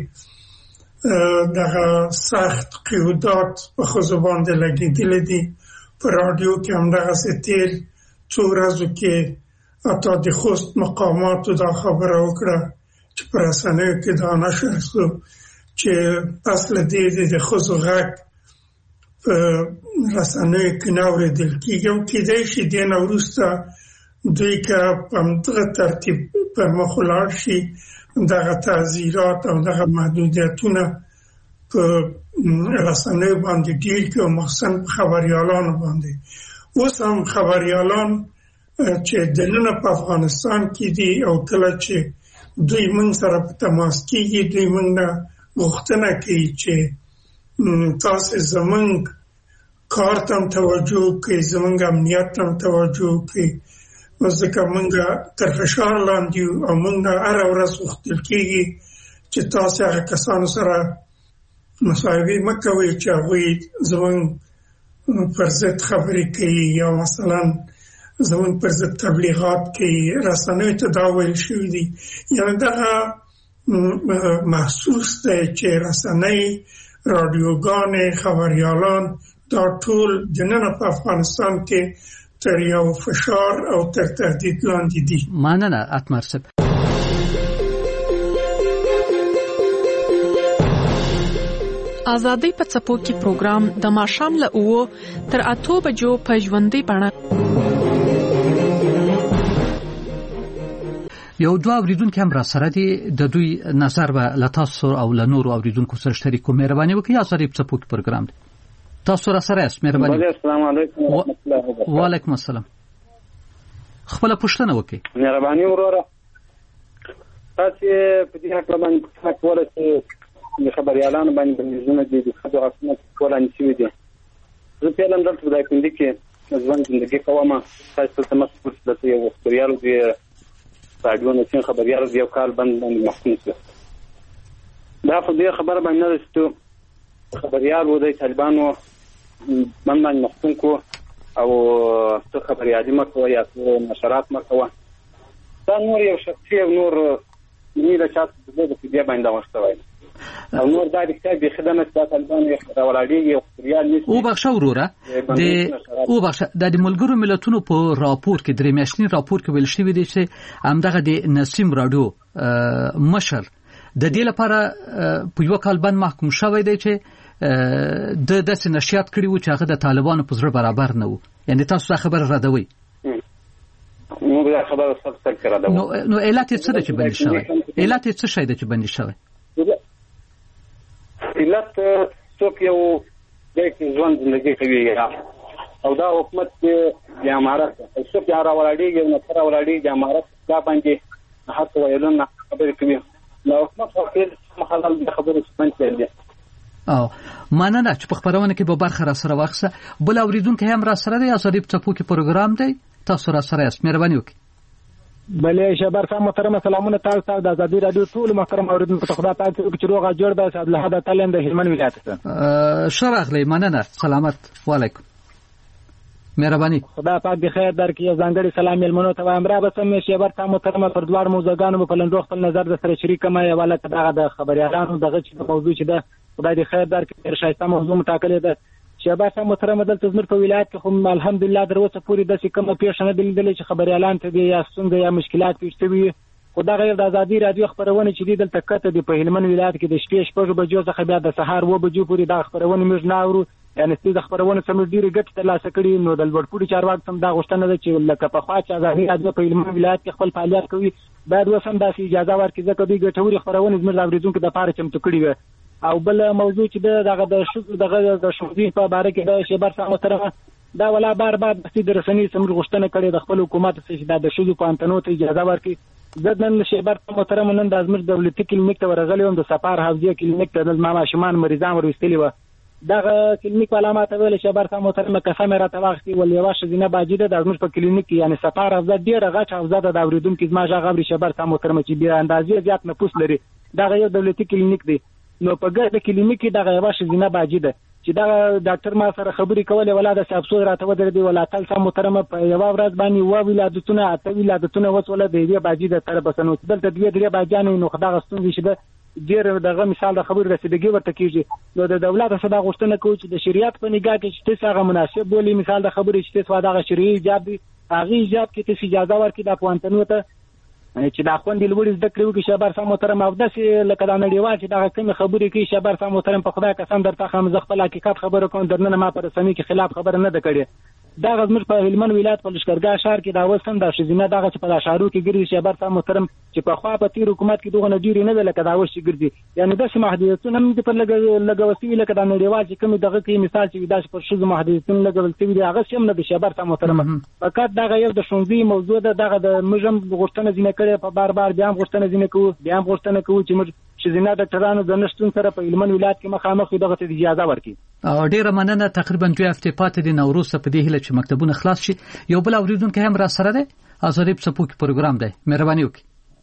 S4: دغه سخت قیودات په ښځو باندې لګېدلي دي. په رادیو کې همدغسې تیر څو ورځو کې حتی د خوست مقاماتو دا خبره وکړه چې په رسنیو کې دا نشر شو چې اصل دې د ښځو غږ په رسنیو کې نه اورېدل کېږي او کېدای شي دې نه وروسته دوی که په همدغه ترتیب پر مخ ولاړ شي دغه تعزیرات او دغه محدودیتونه په رسنیو باندې ډېر کړي او مخصوصا په خبریالانو باندې. اوس هم خبریالان چې دننه په افغانستان کې دي او کله چې دوی موږ سره په تماس کېږي دوی موږ نه غوښتنه کوي چې تاسو زموږ کار ته توجه کوي، زموږ امنیت ته توجه کوي. ځکه موږ تر فشار لاندې او موږ نه هره ورځ غوښتل کېږي چې تاسو هغه کسانو سره مصاحبې مه کوئ چې هغوی زموږ پر ضد خبرې کوي یا مثلا زموږ پر ضد تبلیغات کوي. رسنیو ته دا ویل شوي دي. یعنې دغه محسوس دی چې رسنۍ، رادیوګانې، خبریالان دا ټول دننه په افغانستان کې تر یو فشار او تر تهدید لاندې دي.
S3: مننه اتمر صاحب.
S5: ازادي په څپو کې پروګرام د ماښام له 9 تر 8 بجو په ژوندۍ بڼه.
S3: یو دوه اوریدونکو هم را سره دي، د دوی نظر به لتاسو او لنور اوریدونکو سره شریکو. مهرباني وکړئ. ازادي په څپو کې پروګرام دی. تاسو را سره یاست. مهرباني.
S7: السلام علیکم ورحمۃ الله وبرکاته.
S3: وعلیکم السلام. خپل پوښتنه وکړئ.
S7: مهرباني وروره. تاسو په دې حق باندې څه کوله چې د خبريالانو باندې بندیزونه دي د خځو حقونه کولای شي دي. زه په لندن دلته د کوندې کې ځوان ژوندۍ کوم. تاسو ته مسؤل ستاسو یو خبريالو دی رادیو نه څنګه خبريالو یو کال باندې محکوم شو. دا په دې خبره باندې راستو خبريالو د طالبانو باندې محکوم کو او څه خبريالي مکو یا نشرات مکو. دا نور یو شخصي نور نیله چات د دې باندې واستوي او نور دا د خدمت د طالبانو راولاړي یو خبريال نشي. او بخښه وروره د
S3: ملګرو ملتونو په راپور کې درې میاشتنی راپور کې ویل شوی دی چې همدغه د نسیم رادیو مشر د دې لپاره په یو کال باندې محکوم شوی دی چې د داسې نشریات کړي وو چې هغه د طالبانو په زړه برابر نه وو. یعنی تاسو دا خبر راډوي؟
S7: نو دا خبره څه کړه؟
S3: نو علت څه ده چې باندې شوی؟ علت څه شي ده چې باندې شوی؟
S7: ملت څوک یو ځای کې ژوند زندګي کوي او دا حکومت د امارت څوک یا راولاړېږي او نفر راولاړېږي د امارت دا باندې حق ویلونه خبرې کوي نو حکومت خپل مخالف خبرې سپنځي دي
S3: او مننه چې په خبرونه کې به برخه را سره واخصه بل اوریدونکو هم را سره دی آزادی څپوکي پروګرام دی تاسو را سره یاست مهرباني وکړئ
S7: بلې شبر صاحب محترم سلامونه تاسو ته د آزادي رادیو ټول محترم اوریدونکو ته خدای پاک چې روغه جوړ ده صاحب له هدا تعلیم د هلمند ولایت څخه
S3: شرغلی مننه سلامت وعلیکم مهرباني
S7: خدای پاک د خیر درکې ځانګړي سلام ملمنو ته وایم را بسم شبر صاحب محترم پر دوار موضوعګانو په لندو خپل نظر د سره شریک ما یواله دغه د خبريالانو دغه چې موضوع چې ده خدای د خیر درکې ډېر ښایسته موضوع مټاکلې ده شباب صاحب محترم دلته زموږ په ولایت کې خو الحمدلله در اوسه پورې داسې کومه پیښه نه لیدلې چې خبريالان ته یا ستونزې یا مشکلات پیښ شوي خو دا غیر د آزادي رادیو خبرونه چې دي دلته کته د په هلمند ولایت کې د شپې 6 بجو څخه بیا د سهار 2 بجو پورې دا خبرونه موږ نه اورو یعنی ستاسو خبرونه سم ډیره ګټه ترلاسه کړي نو د لوړپوړي چارواکو هم دا غوښتنه ده چې لکه په خوا چې آزادي رادیو په هلمند ولایت کې خپل فعالیت کوي باید وسم داسې اجازه ورکړي ځکه دوی ګټوري خبرونه زموږ اوریدونکو د پاره چمتو کړي وي او بل موضوع چې دغه د شوزي په باره کې د شبر صاحب محترم دا ولا بار د رسنۍ سم غوښتنه کړي د خپل حکومت چې د شوزو پانتنو ته اجازه ورکړي ځدن شبر صاحب محترم نن د ازمر دولتي کلینیک ته ورغلی وم د سفار حوزه کلینیک ته د ماشومان مریضان ورستلی و دغه کلینیک علامات ویل شبر صاحب محترم کسمه را تواختی ول یو شزینه باجیده د ازمر په کلینیک یعنی سفار حوزه ډیره غټ حوزه د اوریدونکو زما غوړي شبر صاحب محترم چې بیا اندازې زیات نفوس لري دغه یو دولتي کلینیک دی نو په ګرد کلینیک کې دغه یو شزینه باجیده چې دا ډاکټر ما سره خبرې کولې ولاده صاحب راته ودرې دی ولاته تل محترم په یو ورځ باندې و ولادتونه اته ولادتونه وسوله دی باجیده تر بسنو دلته دوی باجانې نو خدای غستون شي ده ډیر دغه مثال د خبر رسیدګي ورته کیږي نو د دولت صدا غوښتنه کوي چې د شریعت په نگاه کې چې څه مناسب بولی مثال د خبرې چې څه دغه شریعي ایجاب دی هغه ایجاب کې څه اجازه ورکړي د پوانتنو ته چې دا خوندې لوړ زده کړو کې شبر صاحب محترم او داسې لکه دا نړیوال چې دا کوم خبرې کوي شبر صاحب محترم په خدای قسم درته خام ز خپل حقیقت خبره کوم درنه ما پر رسمي کې خلاف خبره نه ده کړې دا غزمر په هلمند ولایت په لشکرګاه شهر کې دا وسم د شزینه دغه چې په شهرو کې ګرځي شبر صاحب محترم چې په خوا په تیر حکومت کې دغه نډيري نه لکه دا وشي ګرځي یعنی داسې محدودیتونه هم په لګوسي لکه دا نړیوال چې کوم دغه کې مثال چې داسې پر شزو محدودیتونه لګول شوی دی هغه هم نه د شبر صاحب محترم فقط دا غیر د شونځي موضوع ده دغه د مجم غوښتنه ځینې کړي په بار بیا غوښتنه ځینې کوو بیا غوښتنه کوو چې موږ شزینه ډاکټرانو د نشټون سره په هلمند ولایت کې مخامخ دغه ته اجازه ورکړي
S3: او ډیره مننه تقریبا 2 هفته پاتې د نوروز په دې هله چې مکتبونه خلاص شي یو بل اوریدونکو هم را سره دی آزادی څپوکي پروګرام دی مهرباني وکړئ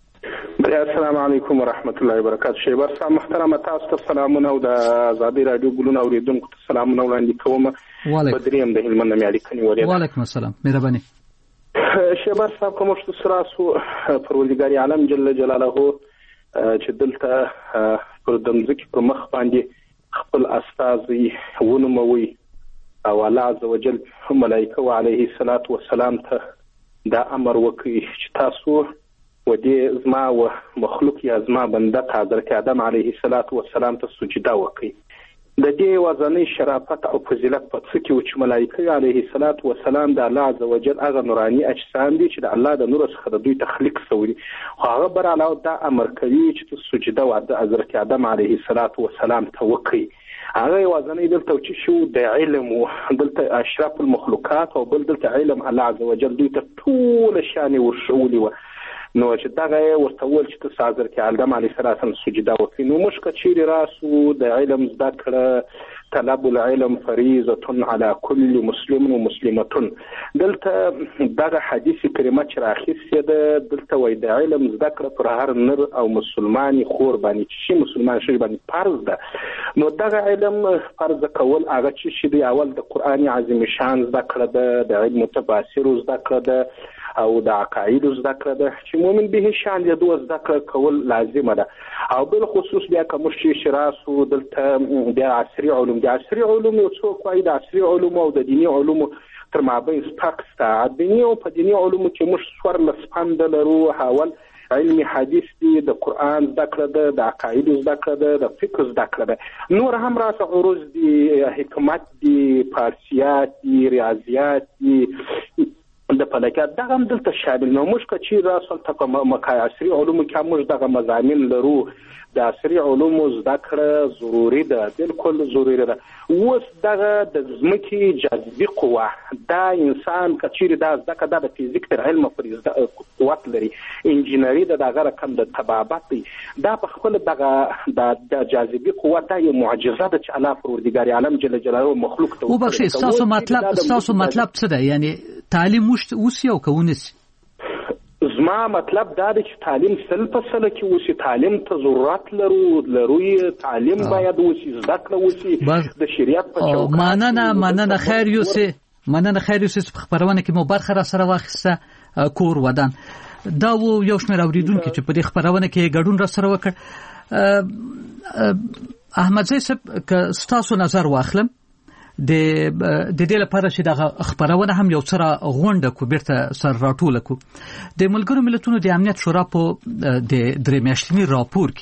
S8: السلام علیکم ورحمت الله وبرکاته شیبر صاحب محترم تاسو ته سلامونه او د آزادی رادیو ګلونه اوریدونکو ته سلامونه وړاندې کوم بدریم د هلمند مې اړیکې ولې
S3: وعلیکم السلام مهرباني
S8: شیبر صاحب کوم څه سراسو پروردګار عالم جل جلاله چې دلته پر دمځکه پر مخ باندې خپل استازي ونموي او الله عز وجل ملائکه علیه الصلاۃ والسلام ته دا امر وکړي چې تاسو ودې زما او مخلوق یا زما بنده حضرت آدم علیه الصلاۃ والسلام ته سجده وکړي د دې وزنی شرافت او فضیلت په څه کې چې ملائکه علیه الصلاۃ والسلام د الله عز وجل هغه نوراني اجسام دي چې د الله د نور څخه د دوی تخلیق شوی هغه بر علاوه دا امر کوي چې سجده و د حضرت آدم علیه الصلاۃ والسلام ته وکړي هغه وزنی دلته چې شو د علم او دلته اشرف المخلوقات او بل دلته علم الله عز وجل دوی ته ټول شان ورشولي و نو چې دغه ورته ول چې تاسو حضرت آدم علیه السلام سجده وکړي نو مشکل چیرې راسو د علم زده کړه طلب العلم فریضه على كل مسلم ومسلمه دلته دغه حدیث کریمه چې راخیسته ده دلته وای د علم زده کړه پر هر نر او مسلمانې خور باندې چې مسلمان شي باندې فرض ده نو دغه علم فرض کول هغه چې دی اول د قران عظیم شان زده کړه د علم تفاسیر زده کړه ده او د عقاید زده کړه ده چې مؤمن به شان د دوه زده کړه کول لازمه ده او بل خصوص بیا کوم شي شراسو دلته د عصري علوم د عصري علوم او څو کوي د عصري علوم او د دینی علوم تر مابین سپاکستا د دینی او په دینی علوم کې مش سور لسپند لرو حاول علمي حدیث دی د قران زده کړه ده د عقاید زده کړه ده د فقه زده کړه ده نور هم راځي عروض دی حکمت دی فارسیات دی ریاضیات دی د فلکیات دغه هم دلته شامل نو موږ که چیرې اصل ته مقای عصري علومو کې موږ دغه مضامین لرو د عصري علومو زده کړه ضروري ده بالکل ضروري ده اوس دغه د ځمکې جاذبي قوه دا انسان که چیرې دا زده کړه دا د فزیک تر علمه پورې قوت لري انجینري د دغه رقم د طبابت دی دا په خپل دغه د جاذبي قوه دا یو معجزه ده چې الله پروردګار عالم جل جلاله مخلوق ته
S3: وبخښئ ستاسو مطلب څه ده یعنی تعلیم اوس یو کونس
S8: زما مطلب دا دی چې تعلیم 100% کې اوسي تعلیم ته ضرورت لرو تعلیم باید اوسي زده کړه اوسي د شریعت په چوکاټ
S3: مننه خیر یوسف خبرونه کې مو برخه را سره واخیسته کور ودان دا یو شمېر اوریدونکو چې په دې خبرونه کې ګډون را سره وکړ احمد زی صاحب که ستاسو نظر واخلم د دې لپاره چې د خبرونه هم یو سره غونډه کو بیرته سر راټول کو د ملګرو ملتونو د امنیت شورا په د درې میاشتنی راپور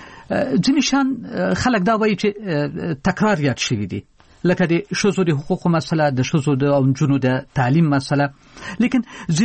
S3: کې ځینې شان خلک دا وایي چې تکرار یاد شوی دی لکه د شوزو د حقوقو مسله د شوزو د اونجونو د تعلیم مسله لیکن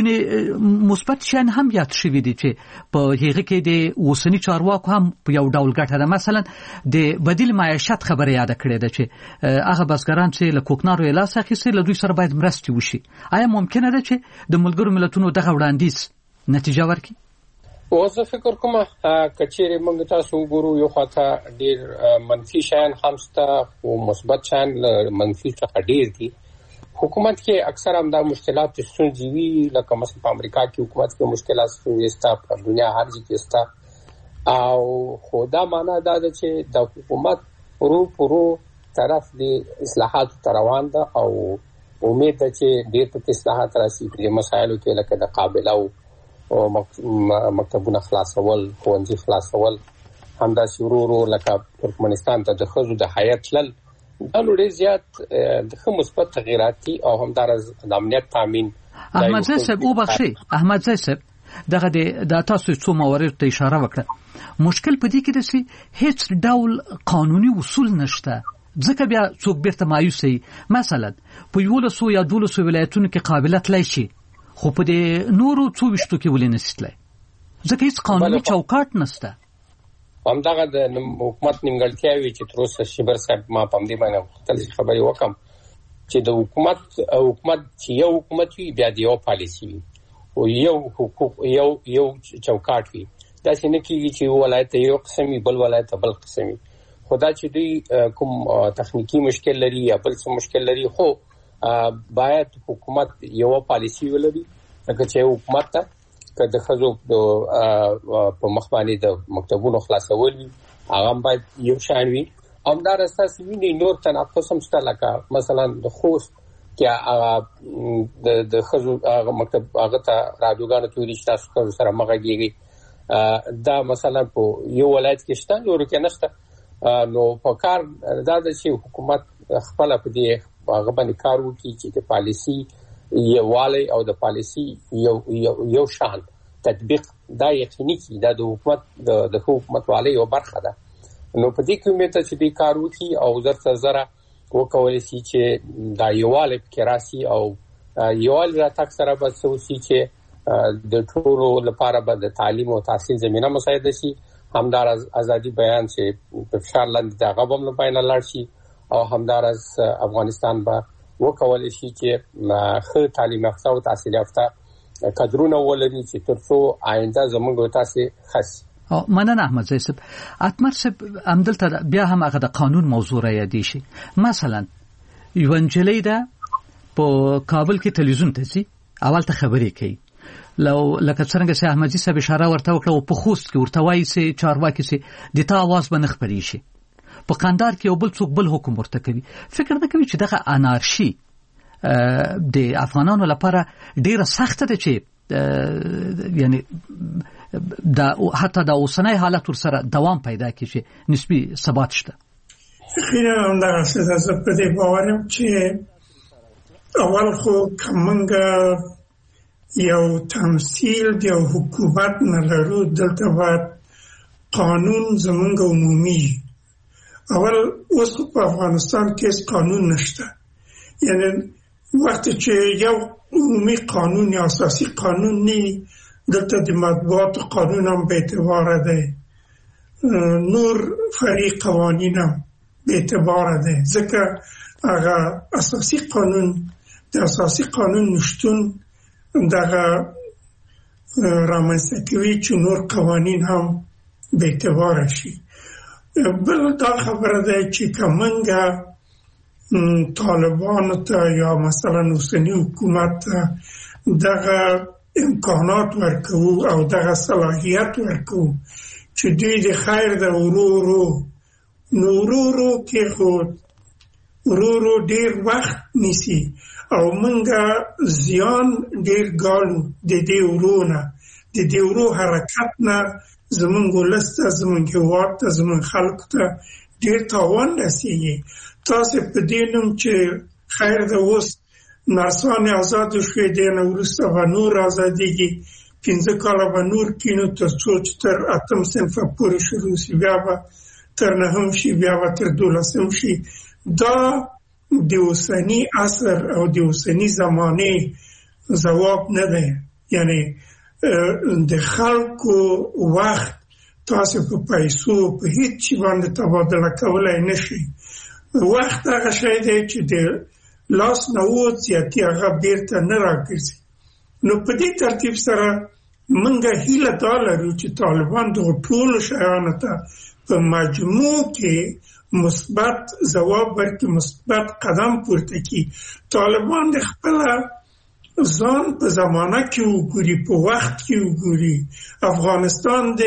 S3: ځینې مثبت شان هم یاد شوی دي چې په هغه کې د اوسنی چارواکو هم په یو ډول ګټه ده مثلا د بدیل معیشت خبره یاد کړې ده چې هغه بسګران چې له کوکنارو لاس اخیستي له دوی سره باید مرستې وشي آیا ممکنه ده چې د ملګرو ملتونو دغه وړاندیز نتیجه ورکړي
S6: اوس فکر کوم کچېره موږ تاسو ګورو یو خاطر ډیر منفي شان همستا او مثبت شان منفي څخه ډیر دي حکومت کې اکثر هم دا مشکلات ستونزې وي لکه مثلا په امریکا کې حکومت کې مشکلات ستونزې ستا په دنیا هر ځای کې ستا او خدا معنا دا ده چې د حکومت پرو طرف د اصلاحات روان ده او امید ده چې ډیر اصلاحات راشي په مسایلو کې لکه د قابله او مکتبونه خلاصول ښوونځي خلاصول همدا شروع لکه ترکمنستان ته د خزو د حیات لل دا لوړ زیات د مثبت تغیرات او همدارز د امنیت تامین
S3: احمد زی صاحب احمد زی صاحب دغه د تاسو څو موارد ته اشاره وکړه مشکل په دې کې ده چې هیڅ ډول قانوني اصول نشته ځکه بیا څوک بیرته مایوسي مثلا په 1100 یا 1200 ولایتونو کې قابلیت لای شي خو په دې نورو څو وشتو کې ولې نشته ځکه هیڅ قانوني چوکاټ نشته
S6: همدغه د حکومت نیمګړتیاوي چې تر اوسه شبر صاحب ما په دې باندې تل خبرې وکم چې د حکومت چې یو حکومت وي بیا د یو پالیسي وي او یو حقوق یو چوکاټ وي دا څنګه کیږي چې ولایت یو قسمي بل ولایت بل قسمي خدا چې دوی کوم تخنیکی مشکل لري یا بل څه مشکل لري خو باید حکومت یو پالیسی ولري لکه چې حکومت ته که د خزو په مخ باندې د مکتبونو خلاصول هغه باید یو شان وي همدار اساس ویني نور تناقض هم شته لکه مثلا د خوست کې د خزو هغه مکتب هغه ته رادیوګانو توري تاسو سره مغږیږي دا مثلا په یو ولایت کې شته نور کې نشته نو په کار دا چې حکومت خپل په دې هغه باندې کار وکړي چې د پالیسی یووالی او د پالیسی یو شان تطبیق دا یقیني کی دا د حکومت د حکومت والی یو برخه ده نو په دې کې امید چې دې کار وکړي او زره وکولای شي چې دا یووالی کې راسي او یووالی راتګ سره به څه چې د ټولو لپاره به د تعلیم او تحصیل زمينه مساعده شي همدار ازادي بیان چې په فشار لاندې دا غوښم نه پاینه لاړ شي او همدارز افغانستان به وکولای شي چې ښه تعلیم یافته او تحصیل یافته کادرونه ولري چې ترڅو آینده زموږ تاسو خاص
S3: مننه احمد زی صاحب اتمر صاحب همدلته بیا هم هغه د قانون موضوع را یادی شي مثلا یو انجلی ده په کابل کې تلویزیون ته سي اول ته خبرې کوي لکه څنګه چې احمد زی صاحب اشاره ورته وکړه او په خوست کې ورته وایي چې چارواکي سي د تا आवाज به نه خبري شي په قندار کې یو بل څوک بل حکم ورته کوي فکر نه کوي چې دغه انارشي د افغانانو لپاره ډیره سخته ده چې یعنی دا حتی د اوسنۍ حالت ور سره دوام پیدا کړي چې نسبی ثبات شته
S4: خیره هم دا څه په دې باورم چې اول خو کومنګ یو تمثيل د حکومت نه لرو دلته باید قانون زمونږ عمومي اول اوس په افغانستان کې قانون نشته یعنی وخت چې یو عمومي قانون یا اساسي قانون نه، دلته د مطبوعات قانون هم به اعتبار ده، نور فرعي قوانین هم به اعتبار ده، ځکه هغه اساسي قانون د اساسي قانون نشتون دغه رامنځته کوي چې نور قوانین هم به اعتبار شي. بل دا خبره ده چې کومنګه طالبانو ته یا مثلا اوسنی حکومت ته دغه امکانات ورکو او دغه صلاحیت ورکو چې دوی د خیر د ورو کې خود ورو ډیر وخت نیسی او منګه زیان ډیر ګالو د دې ورونه د دې ورو حرکت نه زمونږ ولسته زمونږ هېواد ته زمونږ خلکو ته ډیر تاوان رسیږي. تاسو په دې نوم چې خیر د اوس نرسانې آزاد شوې دي نه وروسته به نور ازادېږي 15 کاله به نور کینو تر څو چې تر 8 صنفه پورې شروع شي، بیا به تر 9 شي، بیا به تر 12 شي. دا د اوسني عصر او د اوسني زمانې ځواب نه دی. یعنی د خلکو وخت تاسو په پیسو په هیڅ شي باندې تبادله کولای نشي. وخت هغه شی دی چې د لاس نه وځي هغه بیرته نه راګرځي. نو په دې ترتیب سره منګه هیله دا لرو چې طالبان د ټولو شیانو ته په مجموع کې مثبت ځواب ورکړي، مثبت قدم پورته کړي. طالبان د خپل ځان په زمانه کې وګوري، په وخت کې وګوري. افغانستان د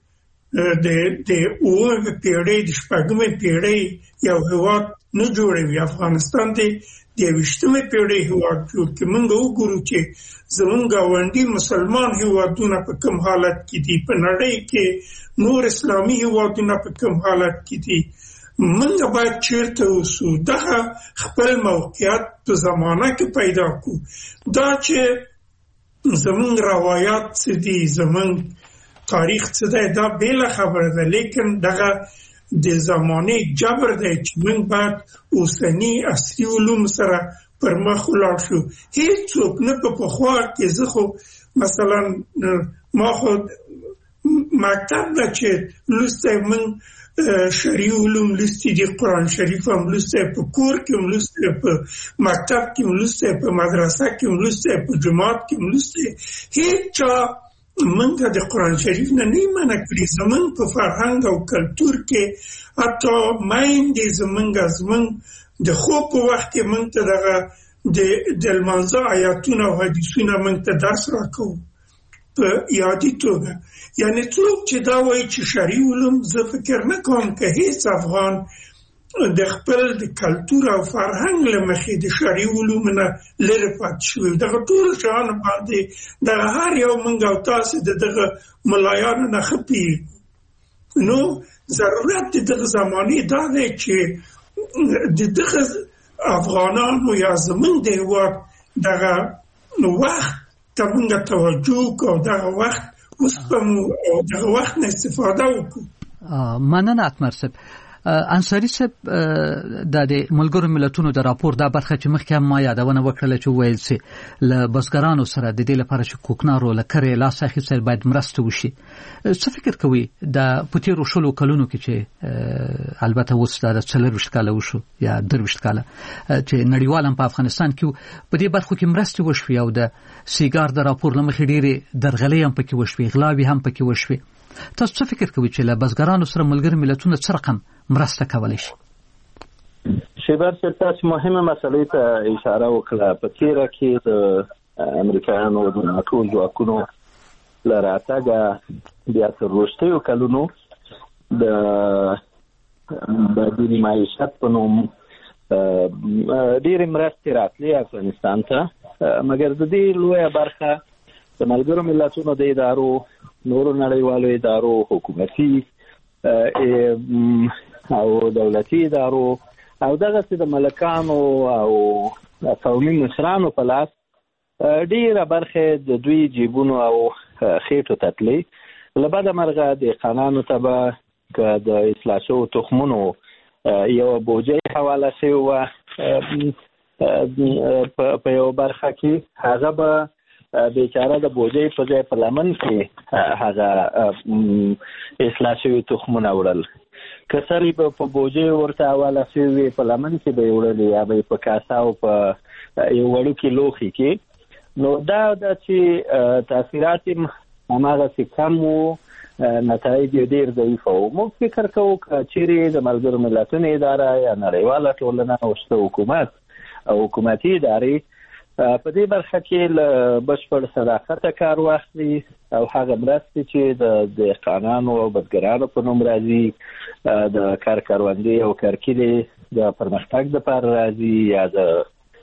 S4: اوومې پیړۍ د شپږمې پیړۍ یو هېواد نه جوړوي. افغانستان د 20مې پیړۍ هېواد جوړ کړي. موږ وګورو چې زموږ ګاونډي مسلمان هېوادونه په کوم حالت کې دي، په نړۍ کې نور اسلامي هېوادونه په کوم حالت کې دي. موږ باید چیرته اوسو، دغه خپل موقعیت په زمانه کې پیدا کړو. دا چې زموږ روایات څه دي، زموږ تاریخ څه دی، دا بیله خبره ده، لیکن دغه د زمانې جبر دی چې موږ باید اوسني عصري علوم سره پر مخ ولاړ شو. هیڅوک نه په پخوا کې زه خو مثلا ما خو مکتب نه چې لوستی موږ شرعي علوم لوستي دي، قرآن شریف هم لوستی، په کور کې هم لوستی، په مکتب کې هم لوستی، په مدرسه کې هم لوستی، په جماعت کې هم لوستی. هیچا منګه د قرآن شریف نه منع کړي. زمونږ په فرهنګ او کلتور کې حتی میندې زمونږ د خوب په وخت کې موږ ته دغه د لمانځه آیاتونه او حدیثونه موږ ته درس راکوو په یادي توګه. یعنی څوک چې دا وایي چې شرعي علوم، زه فکر نه کوم که هیڅ افغان د خپل د کلتور او فرهنګ له مخې د شرعي علومو نه لرې پاتې شوی. دغه ټول شیانو باندې دغه هر یو موږ او تاسې د دغه ملایانو نه ښه پوهېږو. نو ضرورت د دغه زمانې دا دی چې د دغه افغانانو یا زموږ د هېواد دغه وخت ته موږ توجه وکړو او دغه وخت وسپمو او دغه وخت نه استفاده وکړو.
S3: مننه اتمر صاحب. انصاری صاحب د ملګرو ملتونو د راپور دا برخه چې مخکې هم ما یادونه وکړله چې ویل چې له بزګرانو سره د دې لپاره چې کوکنارو له کرې لاس اخیستل باید مرسته وشي. څه فکر کوي د په تېرو 20 کلونو کې چې البته اوس دا 40 کاله وشو یا 23 کاله چې نړیوال هم په افغانستان کې په دې برخو کې مرسته وشوي او د سیګار د راپور له مخې ډېرې درغلۍ هم پکې وشوي، غلاوې هم پکې وشوي. تاسو څه فکر کوئ چې له بزګرانو سره ملګري ملتونه څه رقم مرسته کولی شي؟
S7: شیبر صاحب تاسو مهمه مسلې ته اشاره وکړه. په تېره کې د امریکایانو د ناټو ځواکونو له راتګه بیا تر وروستیو کلونو د بدیل معیشت په نوم ډېرې مرستې راتلې افغانستان ته، مګر د دې لویه برخه د ملګرو ملتونو د ادارو، نورو نړیوالو ادارو، حکومتي او دولتي ادارو او دغسې د ملکانو او قومي مشرانو په لاس ډېره برخه د دوی جیبونو او خېټو ته تللې. له بده مرغه دهقانانو ته به که د اصلاح شوو تخمونو یوه بوجۍ حواله شوې وه، په یو برخه کې هغه به بیچاره د بوجي په ځای په لمن کې هغه اصلاح شوي تخمونه وړل، کسرې به په بوجي ورته حواله شوي په لمن کې به وړل یا به په کاسه او په یو وړوکي لوښي کې. نو دا د چې تاثیرات هماغه کم وو، نتایج ډېر ضعیف وو. موږ فکر کوو چې د ملګرو ملتونو اداره یا نړیواله ټولنه او حکومت او حکومتي ادارې په دې برخه کې له بشپړ صداقت کار واخلي او هغه مرستې چې د دهقانانو او بزګرانو په نوم راځي د کروندې او کرکیلې د پرمختګ لپاره راځي یا د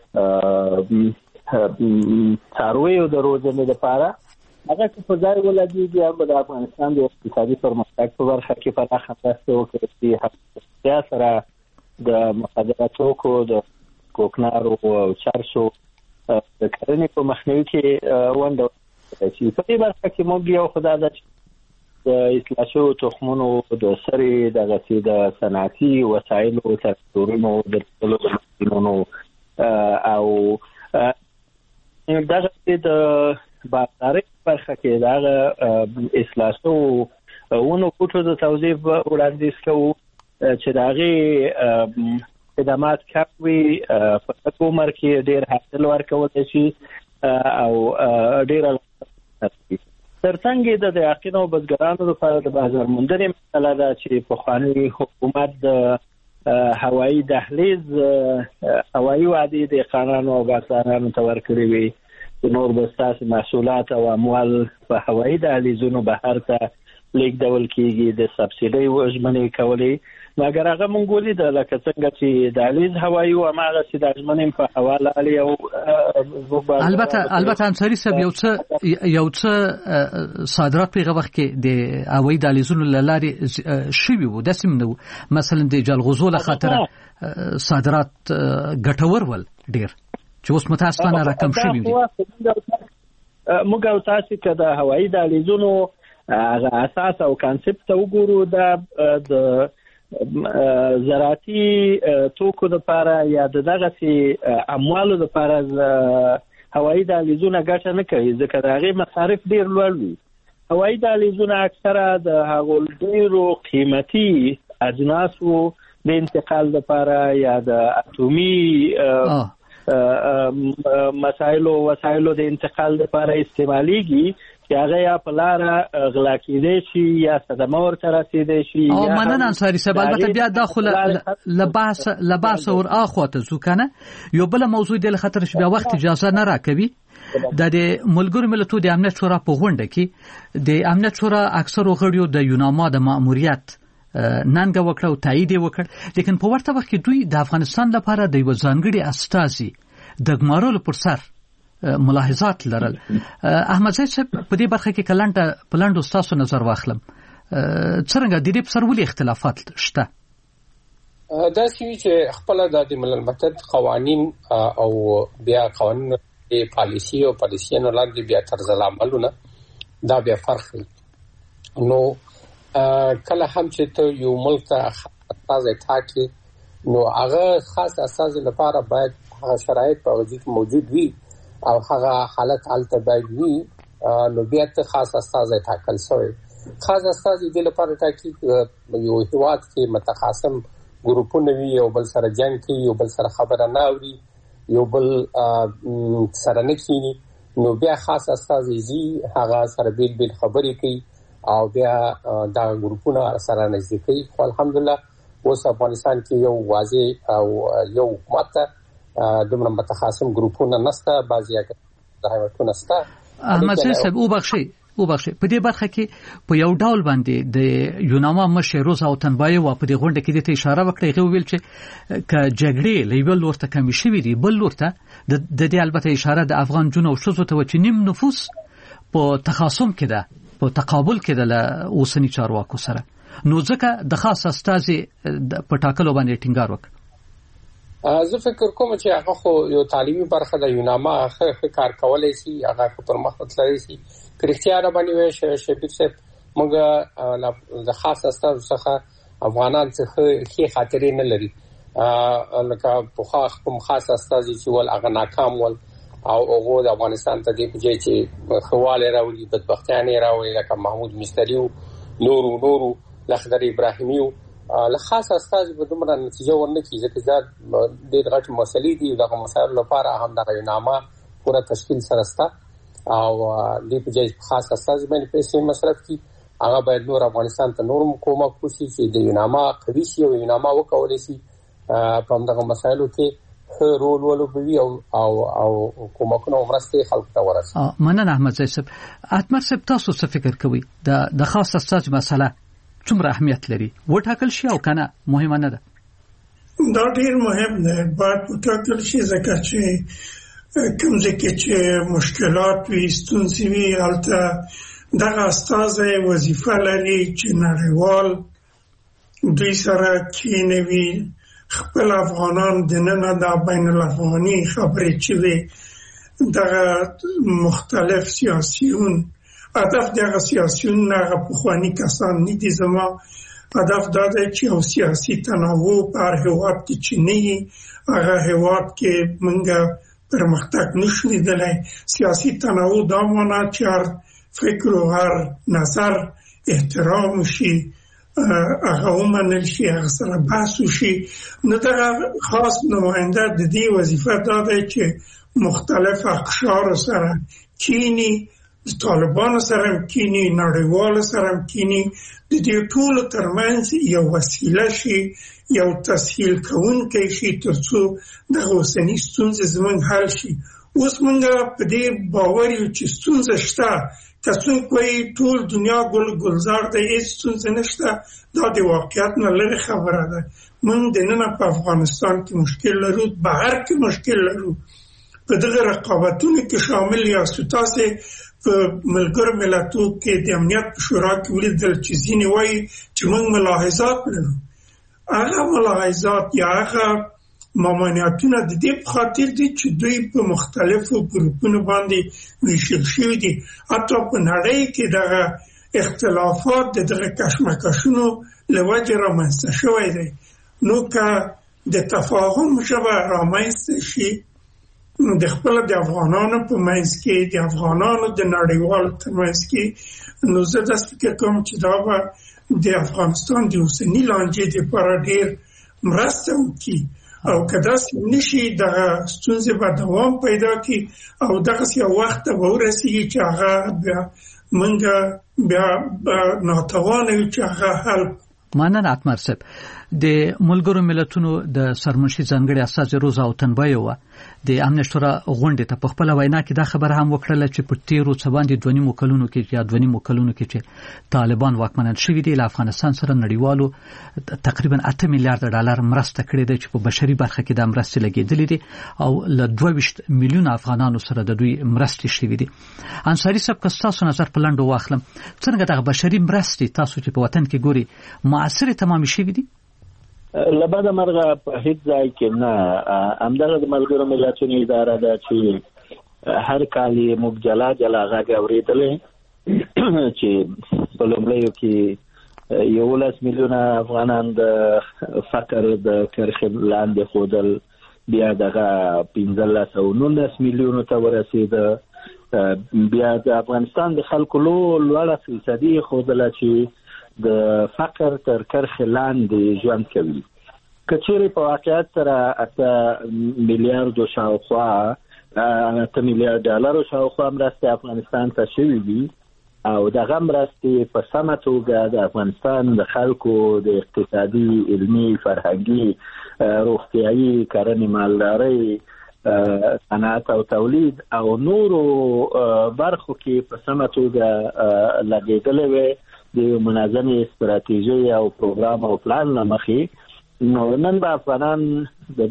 S7: څارویو د روزنې لپاره هغه په ځای ولګېږي او د افغانستان د اقتصادي پرمختګ په برخه کې پراخه مرستې وکړي چې هغه سره د مخدره توکو د کوکنارو او چرسو د کرنې په مخنیوي کې ونډه واخلي. په دې برخه کې موږ یو خدای د اصلاح شویو تخمونو د سرې دغسې د صنعتي وسایلو تراکتورونو د رسولو د ماشینونو او دغسې د بازارۍ برخه کې د هغه اصلاح شوو ونو بوټو د توضیح وړاندیز کوو چې د هغې خدمات کم وي، په لږ عمر کې ډېر حاصل ورکولی شي او ډېره ترڅنګ یې د دهقانو او بزګرانو لپاره د بازار موندنې مسله ده چې پخواني حکومت د هوایي دهلیز هوایي وعدې دهقانانو او بازارانو ته ورکړې وي چې نور به ستاسې محصولات او اموال په هوایي دهلیزونو بهر ته لیږدول کېږي، د سبسیډۍ ژمنې کولې، مګر هغه مونږ ولیدل لکه څنګه چې دهلیز هوایي و هماغسې د ژمنې په حواله علي او
S3: البته انصاري صاحب یو څه صادرات په هغه وخت کې د هوایي دهلیزونو له لارې شوي وو، داسې هم نه وو. مثلا د جلغوزو له خاطره صادرات ګټور ول ډېر چې اوس متاسفانه راکم شوي دي.
S7: موږ او تاسې که د هوایي دهلیزونو هغه اساس او کانسپټ ته وګورو د زراعتي توکو لپاره یا دغسې اموالو لپاره هوایي دهلیزونه ګټه نه کوي ځکه د هغې مصارف ډېر لوړ وي. هوایي دهلیزونه اکثره د هغو ډېرو قیمتي اجناسو د انتقال لپاره یا د اټومي وسایلو د انتقال لپاره استعمالیږي چې هغه یا په لاره غلا کېدی شي یا صدمه ورته رسېدی شي.
S3: مننه انصاري صاحب. البته بیا دا خو له بحث ور اخواته ځو که نه. یو بله موضوع دی له خاطر چې بیا وخت اجازه نه راکوي، د ملګرو ملتونو د امنیت شورا په غونډه کې د امنیت شورا اکثرو غړیو د یوناما د ماموریت ننګه وکړه او تایید یې وکړ، لیکن په ورته وخت کې دوی د افغانستان لپاره د یو ځانګړي استازي د ګمارلو پر سر ملاحظات لرل. احمد زید صاحب په دې برخه کې په لنډو ستاسو نظر واخلم، څرنګه د دې په سر ولې اختلافات شته؟
S6: دا چې خپل د ملل متحد قوانین او بیا قوانین د پالیسی او پالیسیانو لاندې بیا طرز العملونه دا بیا فرق دی. نو کله هم چې ته یو ملک ته استازی ټاکي نو هغه خاص استازی لپاره باید هغه شرایط په وجود موجود وي او هغه حالت حالت باید وي، نو بیا ته خاص استازی ټاکل شوی. خاص استازی د لپاره ټاکي یو هیواد کې متخاصم ګروپونه وي، یو بل سره جنگ کوي، یو بل سره خبره نه اوري، یو بل سره نه کینی، نو بیا خاص استازی زی هغه سره بیل بیل خبرې کوي او بیا دا ګروپونه سره نږدې کوي. خو الحمدلله اوس افغانستان کې یو واضح او یو حکومت دومره متخاصم ګروپونه نشته، بعضی حکومتونه نشته.
S3: احمد صاحب وبخښئ په دې برخه کې په یو ډول باندې د یوناما مشر روزا او تنبایي په دې غونډه کې د اشاره وکړه، هغه ویل چې ک جګړې لیول ورته کمی شوی دی، بل ورته د دې البته اشاره د افغان جنو او شذو ته چې نیم نفوس په تخاصم کې ده، په تقابل کې ده له اوسنی چارواکو سره، نو ځکه د خاص استازي په ټاکلو باندې ټینګار وکړ.
S6: زه فکر کوم چې هغه خو یو تعلیمي برخه د یوناما ښه کار کولای شي، هغه پر مخ تللی شي. کرختیا را باندې وای شبیر صاحب موږ د خاص استازو څخه افغانان څخه ښه خاطرې نه لري، لکه په کوم خاص استازي چې ول هغه ناکام ول او هغه د افغانستان ته د پجې چې خواله راوړي بدبختیانه راوړي لکه محمود مستری نورو لخدر ابراهیمی له خاص استاذ په دومره نتیجه ورنکې ځکه چې د غټ مسلې دي دغه مسایل لپاره هم دغه نامه پوره تشکیل سره ستا او د پجې خاص استاذ باندې پیسې مصرف کی هغه باید نور افغانستان ته نورم کومک وکړي چې د نامه قوي شي او نامه وکولای شي په دغه مسایلو کې رول ولوبوي او کومکونه مرسته خلک ته ورسوي.
S3: مننه احمد زئی صاحب. اتمر صاحب تاسو څه فکر کوئ د خاص استاذ مسله څومره اهمیت لري وټاکل شي او کنه مهمه نه ده؟
S4: دا ډیر مهم ده باید وټاکل شي ځکه چې کوم ځکه چې مشکلات وي ستونزې وي هلته دغه استاذ وظیفه لري چې نړیوال دوی سره کینوي خپل افغانان د نن د بین الافغاني خبرې چې وي دغه مختلف سیاسيون هدف دغه سیاسيون نه پخوانی کسان نه دي زما هدف دا دی چې او سیاسي تنوع پر هیواد کې چې نه هغه هیواد کې منګه پرمختګ نشو لیدلای سیاسي تنوع دا معنی چې هر فکر او هر نظر احترام شي هغه ومنل شي هغه سره بحث وشي نو دا خاص نماینده د دې وظیفه دا دی چې مختلف اقشار سره کینی طالبان سره کینی نړیوال سره کینی د دې ټول ترمنځ یو وسیله شي یو تسهیل کوونکی شي ترڅو د اوسنۍ ستونزې زموږ حل شي اوس موږ په دې باور یو چې ستونزه شته تاسو کوی ټول دنیا گلزار ده هیڅ ستونزه نشته دا د واقعیت نه لري خبره ده موږ د نن په افغانستان کې مشکل لرو بهر کې مشکل لرو په دغه رقابتونو کې شامل یاست تاسو په ملګرو ملتونو کې د امنیت شورا کې ولیدل چې ځینې وایي چې موږ ملاحظات لرو هغه ملاحظات یا هغه ممانعتونه د دې په خاطر دي چې دوی په مختلفو ګروپونو باندې ویشل شوي دي حتی په نړۍ کې دغه اختلافات دغه کشمکشونو له وجې رامنځته شوی دی نو که د تفاهم ژبه رامنځته شي نو د خپل د افغانانو په منځ کې د افغانانو د نړیوالو په منځ کې نو زه داسې فکر کوم چې دا به د افغانستان د اوسني لانجې لپاره ډېر مرسته وکړي او کدا نشي دغه ستونزې به دوام پیدا کړي او دغه یو وخت به ورسیږي چې هغه منګه بیا ناتوانه وي چې هغه حل.
S3: مننه اتمر صاحب. د ملګرو ملتونو د سرمنشي ځانګړي استاذ روزا او تنبایو د امنیت شورا غونډې ته په خپل وینا کې دا خبره هم وکړه چې په تیرو څه باندې 2.5 کلونو کې یا 2.5 کلونو کې چې طالبان واکمنان شوي دي له افغانستان سره نړیوالو تقریبا 8 میلیارډ ډالر مرسته کړې ده چې په بشري برخه کې د مرستې لګېدلې دي او له 22 میلیون افغانانو سره د دوی مرستې شوي دي. انصاری صاحب که تاسو نظر په لاندو واخلم څنګه د بشري مرستې تاسو چې په وطن کې ګوري موثر تمام شوي دي؟
S7: لبدا مرغه په هیڅ ځای کې نه همدغه د ملګرو ملتونو اداره ده چې هر کال موږ جلا غږ اورېدلې چې په لومړیو کې 11 میلیونه افغانان د فقر د کرښې لاندې ښودل بیا دغه 1519 میلیونو ته ورسېده بیا د افغانستان د خلکو لوړه فیصدي ښودله چې د فقر تر کرښې لاندې ژوند کوي. که چیرې په واقعیت سره 8 میلیارډو شاوخوا 8 میلیارډ ډالرو شاوخوا مرستې افغانستان ته شوي وي او دغه مرستې په سمه توګه د افغانستان د خلکو د اقتصادي علمي فرهنګي روغتیایي کرنې مالدارۍ صنعت او تولید او نورو برخو کې په سمه توګه لګېدلې وي د منظمې استراتیژي او پروګرام او پلان لمخې نو نن به افغانان د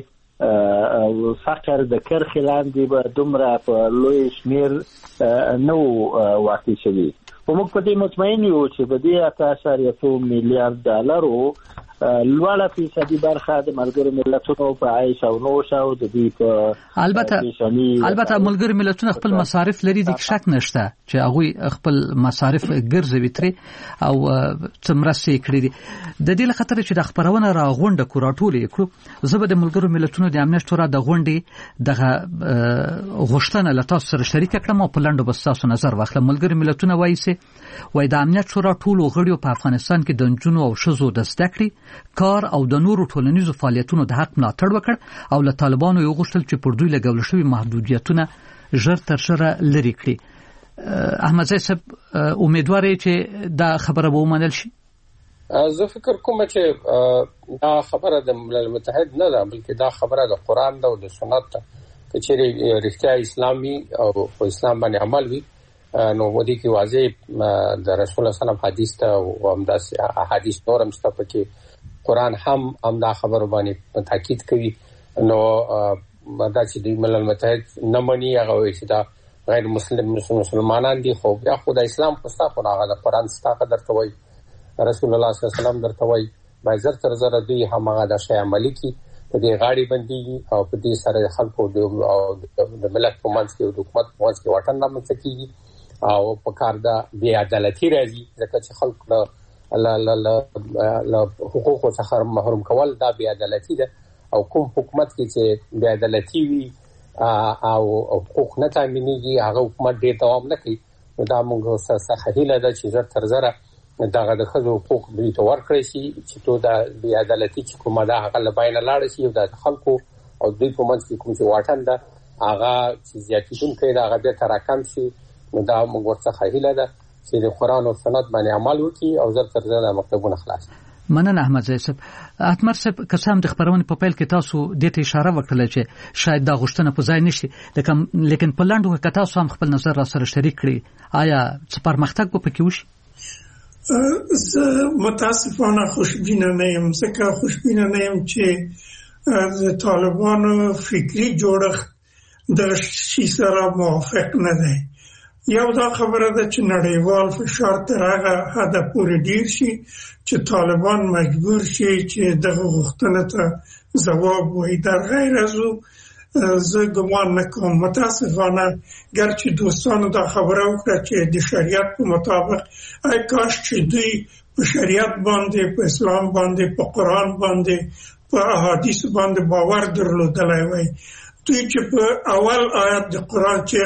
S7: دغه فقر د کرښې لاندې به دومره په لوی شمېر نه واقع شوي خو موږ په دې مطمئن یو چې د دې 8.2 میلیارډ ډالرو لوړه فیصدي برخه د ملګرو ملتونو په عیش او نوش او د دې په
S3: البته ملګرو ملتونو خپل مصارف لري د شک نشته چې هغه خپل مصارف ګرځوي ترې او څمرسي کړی دي د دې لخطر چې د خبرونه راغونډه کوراټولې کړو زبر د ملګرو ملتونو د امنیت شورا د غونډې دغه غوښتنه لته سره شریک کړم او په لاندو بساسو نظر واخله ملګرو ملتونو وایي د امنیت شورا ټول غړي په افغانستان کې د جنونو او شذو د زدکړې کار او د نورو ټولنیزو فعالیتونو د حق ملاتړ وکړ او له طالبانو یو غوښتل چې پر دوی لګول شوی محدودیتونه ژر تر ژره لري کړي احمد زی صاحب امیدوار یم چې دا خبره به ومنل شي
S6: زه فکر کوم چې دا خبره د ملل متحد نه ده بلکې دا خبره د قران ده او د سنت ده چې رښتیا اسلامي او اسلام باندې عمل وي نو ودی کې واضح د رسول الله صلی الله علیه وسلم حدیث ته او همداس احادیث نورم ستاسو کې قران هم دا خبر باندې تاکید کوي نو دا چې د ملل متحد نه مني هغه چې دا غیر مسلمانان دي خو بیا خدای اسلام پستا خو هغه قران ستا درته وای رسول الله صلی الله علیه وسلم درته وای بازار تر زره دی هم هغه د شی عملی کی په دې غاړي باندې او په دې سره خلکو د ملت په منځ کې او د حکومت په منځ کې واټن رامنځته کیږي او په کار دا بی عدالتي راځي ځکه چې خلک له حقوقو څخه محروم کول دا بی عدالتي ده او کوم حکومت کې چې بی عدالتي وي او حقوق نه تامینېږي هغه حکومت ډېر دوام نه کوي دا موږ سره هیله ده چې زر تر زره دغه د خځو حقوق دوی ته ورکړي شي چې تو دا بی عدالتي چې کومه ده هغه لباینه لاړ شي او د خلکو او دوی په منځ کې کوم چې واټن ده هغه چې زیاتېدونکی ده هغه به تراکم شي نو دا موږ ورڅخه هیله ده چې د قران او سنت باندې عمل وکړي او زر تر زره مکتبونه خلاص
S3: مننه احمد زی صاحب اتمر صاحب قسم د خبرونه په پیل کې تاسو د ته اشاره وکړه چې شاید دا غوښتنه په ځای نشي لیکن په لاندو کې تاسو هم خپل نظر را سره شریک کړئ آیا څه پرمختګ به پکې وشي
S4: زه متاسفانه خوشبینه نه یم ځکه خوشبینه نه یم چې د طالبانو فکری جوړښت د شي سره موافق نه دی یو دا خبره ده چې نړیوال فشار تر هغه حد پورې ډیر شي چې طالبان مجبور شي چې دغه غوښتنه ته ځواب وایي در غیر از او زه ګمان نه کوم متاسفانه ګرچې دوستانو دا خبره وکړه چې د شریعت په مطابق ای کاش چې دوی په شریعت باندې په اسلام باندې په قرآن باندې په احادیث باندې باور درلودلی وای دوی چې په اول آیت د قرآن چې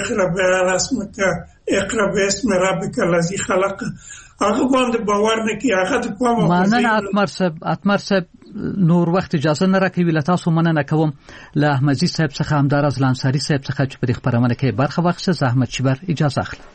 S4: اقرأ باسم ربک الذی خلق هغه باندې باور نه کوي هغه د پامه
S3: مننه اتمر صاحب نور وخت اجازه نه راکوي لته تاسو مننه کوم له احمدزي صاحب څخه همدار از لانساری صاحب څخه چې په دې خبرونه کې برخه واخیسته زحمت شبر اجازه اخلي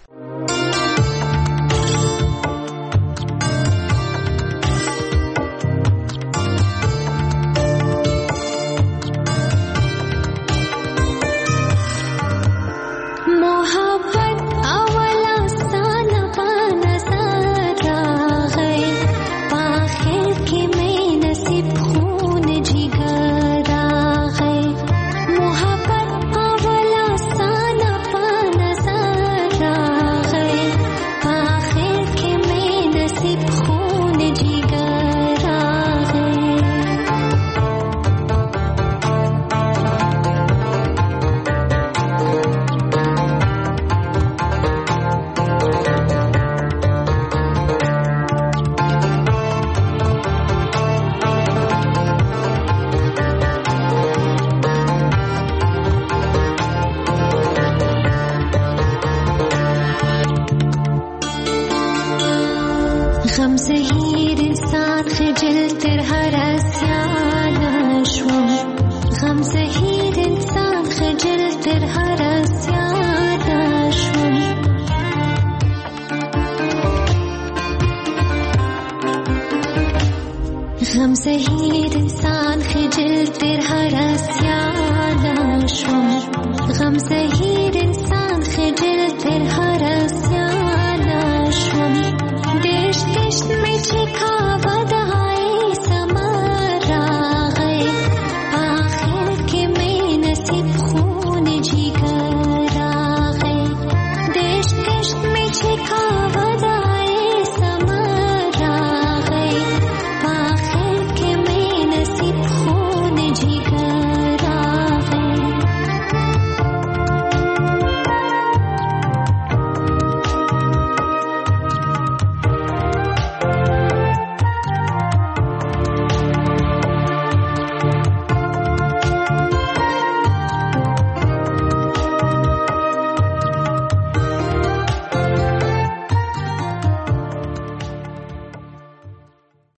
S9: غم زهیر انسان خجل تر هر اسیان شوم غم زهیر